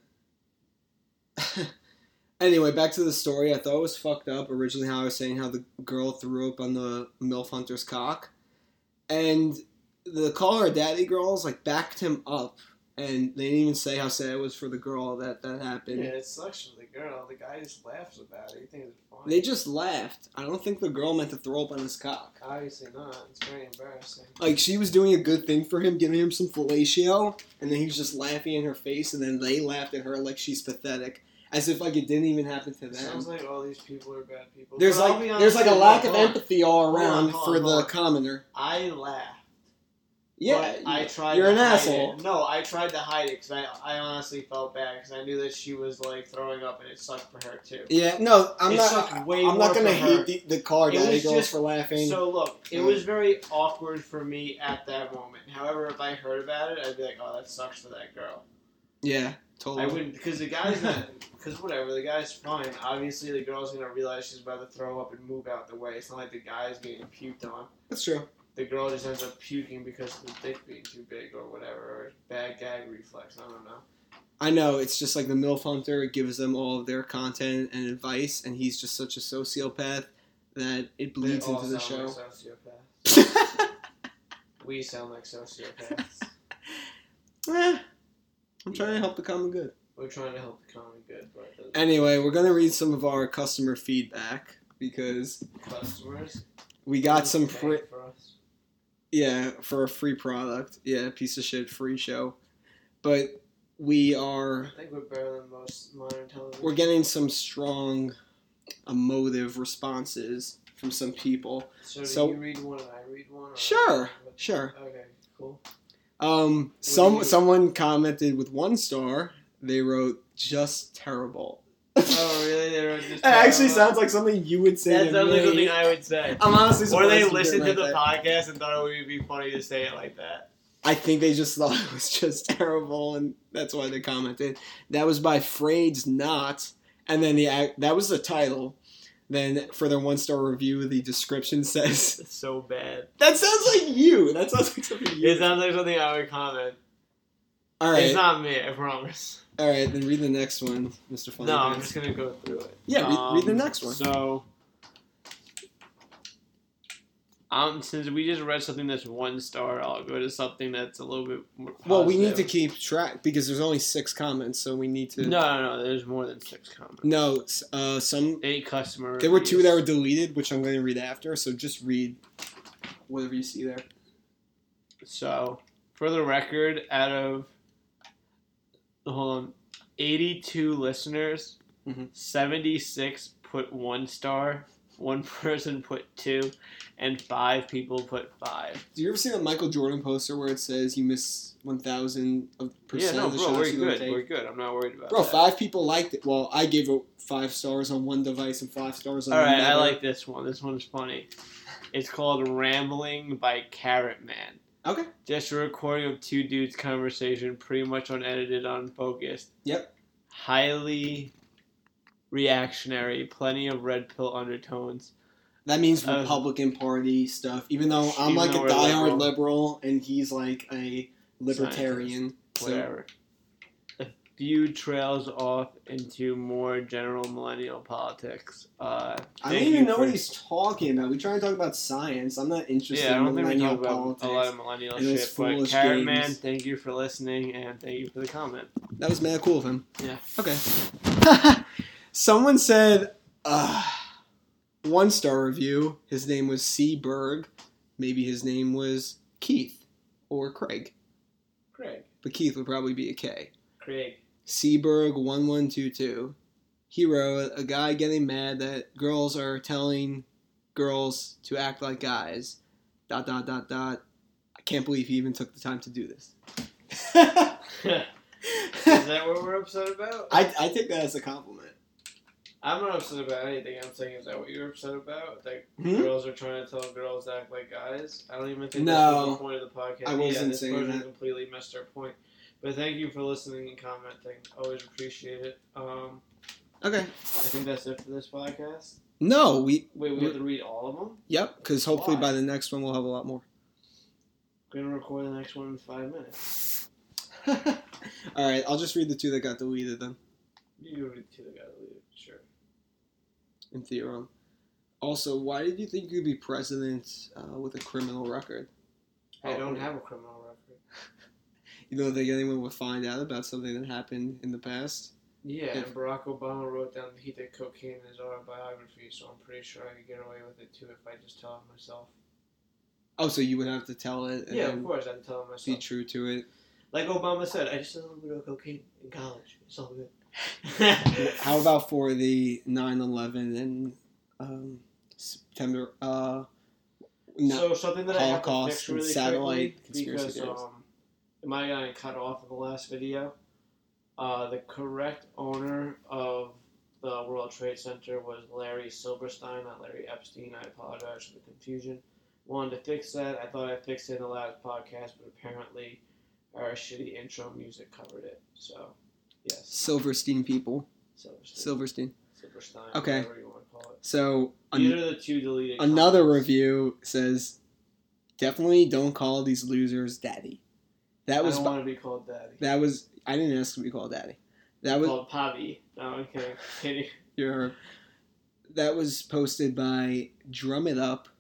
Anyway, back to the story. I thought it was fucked up originally how I was saying how the girl threw up on the MILF Hunter's cock. And the Call Her Daddy girls, like, backed him up. And they didn't even say how sad it was for the girl that that happened.
Yeah, it sucks for the girl. The guy just laughs about it. He thinks it's funny.
They just laughed. I don't think the girl meant to throw up on his cock.
Obviously not. It's very embarrassing.
Like, she was doing a good thing for him, giving him some fellatio. And then he was just laughing in her face. And then they laughed at her like she's pathetic. As if like it didn't even happen to them.
Sounds like all these people are bad people.
There's
But
like
I'll be
there's
honest
like a
with you,
lack of
hold on.
empathy all
Hold on,
around
hold
for
on,
the
hold on.
commoner.
I laughed.
Yeah,
But I tried.
You're
to
an
hide
asshole.
It. No, I tried to hide it because I, I honestly felt bad because I knew that she was like throwing up and it sucked for her too.
Yeah, no, I'm
It
not.
sucked way
I'm
more
not gonna
for her.
hate the, the car
It
daddy
was
girls
just-
for laughing.
So look, it
Mm.
was very awkward for me at that moment. However, if I heard about it, I'd be like, "Oh, that sucks for that girl."
yeah, totally.
I wouldn't because the guy's not. Because whatever, the guy's fine. Obviously, the girl's gonna realize she's about to throw up and move out the way. It's not like the guy's getting puked on.
That's true.
The girl just ends up puking because of the dick being too big or whatever, or bad gag reflex. I don't know.
I know it's just like the MILF Hunter gives them all of their content and advice, and he's just such a sociopath that it bleeds
They all
into the
sound
show.
like sociopaths. We sound like sociopaths.
Eh, I'm trying to help the common good.
We're trying to help the common good, but
anyway, we're gonna read some of our customer feedback because
customers.
We got some
free.
free. Yeah, for a free product. Yeah, piece of shit free show, but we are.
I think we're better than most modern television.
We're getting some strong, emotive responses from some people.
So, do
so
you read one and I read one? Or
sure, sure.
Okay, cool.
Um,
What
some
do you-
someone commented with one star. They wrote just terrible.
Oh, really? They wrote just
It actually
terrible?
sounds like something you would say.
That
to
sounds like
me.
something I would say.
I'm honestly
Or
surprised
they
you didn't
listened to
write
the
that.
podcast and thought it would be funny to say it like that.
I think they just thought it was just terrible, and that's why they commented. That was by Frades Not, and then the act- that was the title. Then for their one star review, the description says,
It's so bad.
"That sounds like you. That sounds like something you."
It sounds like something I would comment.
All right,
It's not me, I promise.
all right. Then read the next one, Mister Funny
No, I'm
Pants.
just gonna go through it.
Yeah, read, read the
Um,
next one.
So, um, since we just read something that's one star, I'll go to something that's a little bit more positive.
Well, we need to keep track because there's only six comments, so we need to.
No, no, no. There's more than six comments.
No, s- uh, some
Eight customer.
there were two that were
reviews.
deleted, which I'm going to read after. So just read whatever you see there.
So, for the record, out of hold on, eighty-two listeners,
Mhm.
seventy-six put one star, one person put two, and five people put five.
Do you ever see that Michael Jordan poster where it says you miss one thousand of percent
Yeah, no,
of the
bro,
shots
we're
you don't
good.
take?
We're good. I'm not worried about
Bro,
that.
five people liked it. Well, I gave it five stars on one device and five stars on
All right, I
another.
like this one. This one's funny. It's called Rambling by Carrot Man.
Okay.
Just a recording of two dudes' conversation, pretty much unedited, unfocused.
Yep.
Highly reactionary, plenty of red pill undertones.
That means
Uh,
Republican Party stuff. Even though I'm
even
like
though
a
we're
diehard liberal.
liberal.
and he's like a libertarian. So,
Whatever. A few trails off into more general millennial politics. Uh,
I
thank
don't even
you
know
for-
what he's talking about. We try to talk about science. I'm not interested
Yeah, I
in
don't think we
millennial
talk about
politics.
a lot of millennial
and those
shit. But
foolish
Carrot
games.
Man, thank you for listening and thank you for the comment.
That was mad cool of him.
Yeah.
Okay. Someone said, uh, one star review. His name was C. Berg. Maybe his name was Keith or Craig.
Craig.
But Keith would probably be a K.
Craig.
Seaberg one one two two. He wrote, a guy getting mad that girls are telling girls to act like guys. Dot, dot, dot, dot. I can't believe he even took the time to do this.
Is that what we're upset about?
I, I take that as a compliment.
I'm not upset about anything. I'm saying, is that what you're upset about? That
Hmm?
girls are trying to tell girls to act like guys? I don't even think
No.
that's the point of the podcast.
I wasn't
yeah, this
saying
person
that.
completely missed our point. But thank you for listening and commenting. Always appreciate it. Um,
Okay.
I think that's it for this podcast.
No, we...
Wait, we have to read all of them?
Yep, because hopefully
Why?
by the next one we'll have a lot more.
We're going to record the next one in five minutes.
Alright, I'll just read the two that got deleted then,
You can read two that got deleted, sure.
in theorem. Also, why did you think you'd be president uh, with a criminal record?
I
Oh,
don't
yeah.
have a criminal record.
You don't think anyone would find out about something that happened in the past?
Yeah,
If-
and Barack Obama wrote down that he did cocaine in his autobiography, so I'm pretty sure I could get away with it too if I just tell it myself.
Oh, so you would have to tell it and
Yeah, of
then
course, I'd tell it
be
myself.
true to it.
Like Obama said, I just did a little bit of cocaine in college. It's all good.
How about for the nine eleven and um, September, uh, no,
so something that I have to
Holocaust
fix
and
really
satellite
quickly
conspiracy
because
theories.
um, it might have gotten cut off in the last video. Uh, the correct owner of the World Trade Center was Larry Silverstein, not Larry Epstein. I apologize for the confusion. Wanted to fix that. I thought I fixed it in the last podcast, but apparently our shitty intro music covered it. So, yes,
Silverstein people.
Silverstein.
Silverstein.
Silverstein.
Okay.
Whatever you want to call it.
So
These
an-
are the two deleted.
another
comments.
review says, definitely don't call these losers daddy. That was
I don't
bu-
want to be called daddy.
that was I didn't ask to be called daddy. That was
called Pavi. No, I'm kidding. kidding.
your that was posted by Drum It Up.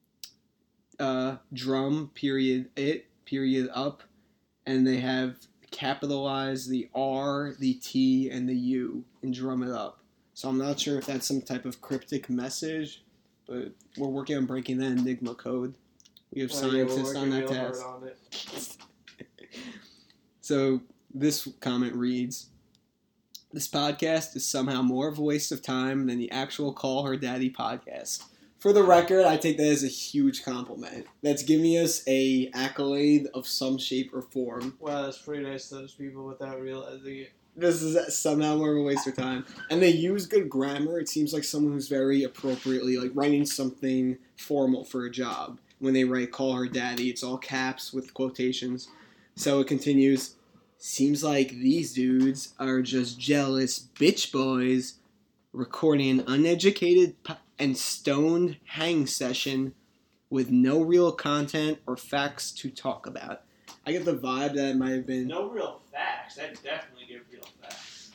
Uh, drum period it period up, and they have capitalize the R, the T, and the U and drum it up. So I'm not sure if that's some type of cryptic message, but we're working on breaking that Enigma code. We have
Oh, yeah, we're
scientists on
working
that
real hard
task.
on it.
So this comment reads, "This podcast is somehow more of a waste of time than the actual Call Her Daddy podcast." For the record, I take that as a huge compliment. That's giving us a accolade of some shape or form.
Wow, that's pretty nice to those people without realizing it.
This is somehow more of a waste of time. And they use good grammar. It seems like someone who's very appropriately, like, writing something formal for a job. When they write Call Her Daddy, it's all caps with quotations. So it continues, "Seems like these dudes are just jealous bitch boys recording an uneducated po- and stoned hang session with no real content or facts to talk about." I get the vibe that it might have been...
No real facts. I definitely give real facts.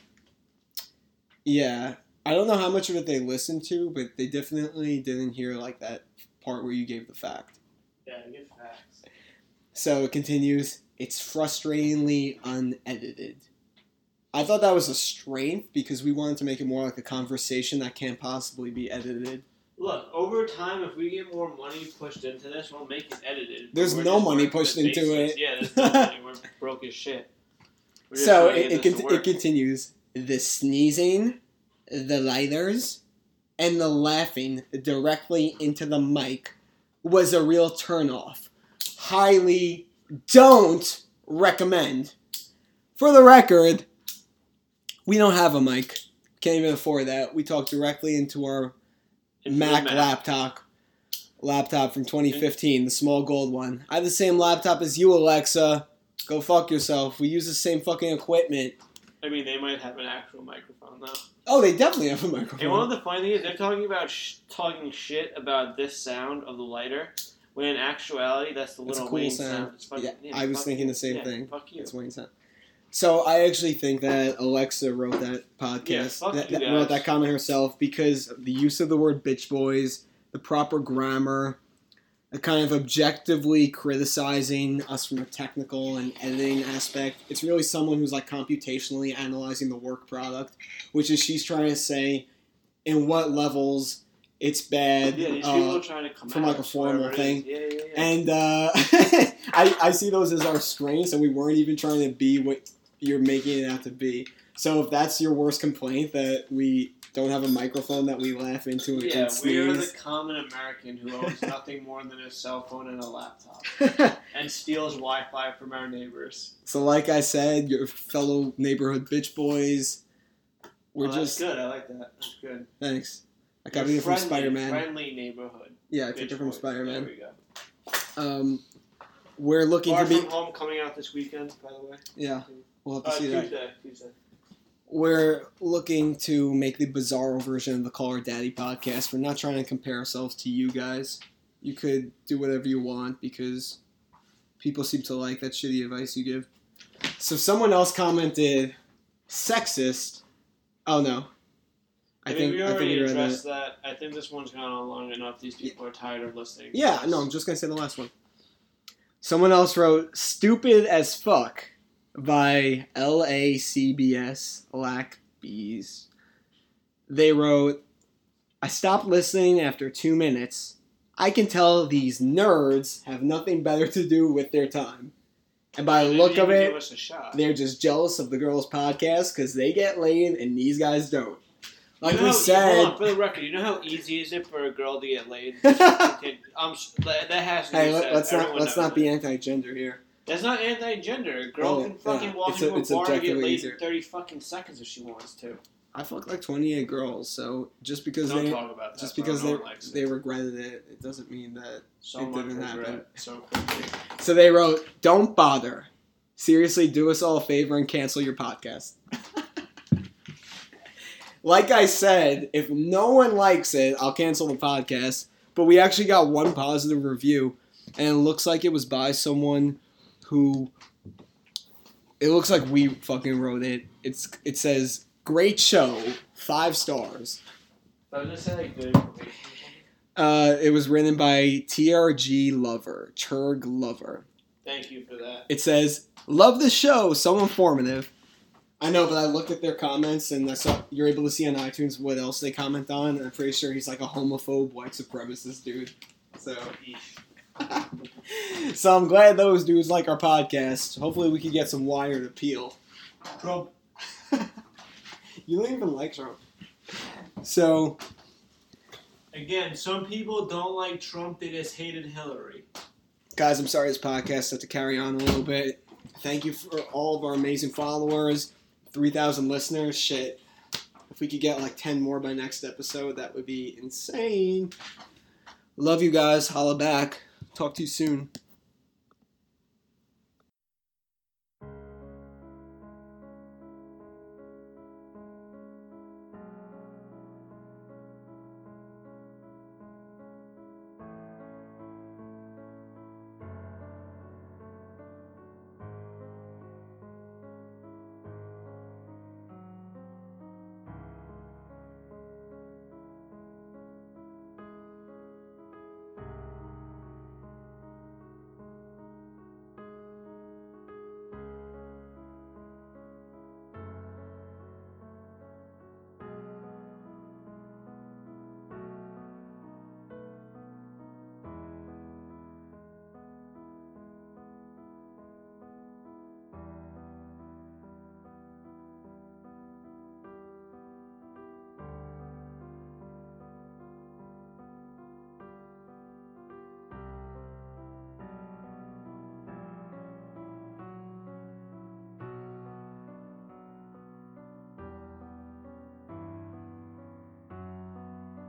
Yeah. I don't know how much of it they listened to, but they definitely didn't hear, like, that part where you gave the fact.
Yeah, I give facts.
So it continues, "It's frustratingly unedited." I thought that was a strength because we wanted to make it more like a conversation that can't possibly be edited.
Look, over time, if we get more money pushed into this, we'll make it edited.
There's
We're
no
just
money
working
pushed
with
into
basics.
it.
Yeah, there's no money. We're broke as shit. We're just
So
trying to
it,
get
it,
this
con-
to
it
work.
continues, "The sneezing, the lighters, and the laughing directly into the mic was a real turnoff. Highly don't recommend." For the record, we don't have a mic. Can't even afford that. We talk directly into our
Into the
Mac,
Mac.
laptop. Laptop from twenty fifteen, the small gold one. I have the same laptop as you, Alexa. Go fuck yourself. We use the same fucking equipment.
I mean, they might have an actual microphone, though.
Oh, they definitely have a microphone.
And one of the funny things is they're talking about sh- talking shit about this sound of the lighter, when in actuality, that's the
It's a
little
cool
Wayne
sound.
sound. It's fucking,
Yeah,
yeah,
I was
fuck
thinking
you.
the same
Yeah,
thing.
Fuck you.
That's Wayne's sound. So I actually think that Alexa wrote that podcast,
Yeah, fuck
that,
you
that wrote
guys.
that comment herself because of the use of the word bitch boys, the proper grammar, a kind of objectively criticizing us from a technical and editing aspect. It's really someone who's like computationally analyzing the work product, which is she's trying to say in what levels it's bad.
Yeah, these
uh,
people are trying to come
from
at
like a
us,
formal
whatever it
thing.
is. Yeah, yeah, yeah.
And uh, I, I see those as our strengths, and we weren't even trying to be what you're making it out to be. So if that's your worst complaint, that we don't have a microphone that we laugh into and
Yeah,
can
we are
sneeze.
the common American who owns nothing more than a cell phone and a laptop, and steals Wi-Fi from our neighbors.
So like I said, your fellow neighborhood bitch boys, we're
Oh, that's
just...
good. I like that. That's good.
Thanks. I copied
Your
it from
friendly-
Spider-Man.
Friendly neighborhood.
Yeah, I took
Bitch
it from
boys.
Spider-Man.
There we go.
Um, we're looking
Far
to be...
From Home coming out this weekend, by the way.
Yeah, we'll have to
Uh,
see that.
Tuesday. Tuesday.
We're looking to make the bizarro version of the Call Her Daddy podcast. We're not trying to compare ourselves to you guys. You could do whatever you want because people seem to like that shitty advice you give. So someone else commented, sexist. Oh no.
I, think, we
I
already
we read
addressed that. I think this one's gone on long enough. These people are tired of listening. to
Yeah,
us.
no, I'm just gonna say the last one. Someone else wrote, "Stupid as fuck" by L A C B S Lack Bees. They wrote, "I stopped listening after two minutes. I can tell these nerds have nothing better to do with their time. And by the
Maybe
look
you
of
can
it,
give us a shot.
they're just jealous of the girls' podcast because they get laid and these guys don't." Like
You know
we
how-
said...
hold on, for the record, you know how easy is it for a girl to get laid? um, that that has to be
Hey,
said.
let, let's not
Everyone
let's
knows
not be
it.
anti-gender here.
That's not anti-gender. A girl
Oh,
can fucking
yeah.
walk
It's
into
a-
a,
it's
bar and get
objectively
laid
easier.
in thirty fucking seconds if she wants to.
I fucked like twenty-eight girls, so just because
Don't
they
talk about that.
just
bro.
because
no
they
one likes
they
it.
regretted it, it doesn't mean that.
So
it
much
didn't
regret
happen.
so quickly.
So they wrote, "Don't bother. Seriously, do us all a favor and cancel your podcast." Like I said, if no one likes it, I'll cancel the podcast. But we actually got one positive review, and it looks like it was by someone who. It looks like we fucking wrote it. It's it says, "Great show, five stars."
I was gonna say like good information.
Uh, it was written by T R G Lover, Churg Lover.
Thank you for that.
It says, love the show, so informative. I know, but I looked at their comments, and I saw you're able to see on iTunes what else they comment on, and I'm pretty sure he's like a homophobe, white supremacist dude. So, so I'm glad those dudes like our podcast. Hopefully we can get some wired appeal.
Trump.
You don't even like Trump. So...
Again, some people don't like Trump, they just hated Hillary.
Guys, I'm sorry this podcast had to carry on a little bit. Thank you for all of our amazing followers. three thousand listeners. Shit. If we could get like ten more by next episode, that would be insane. Love you guys. Holla back. Talk to you soon.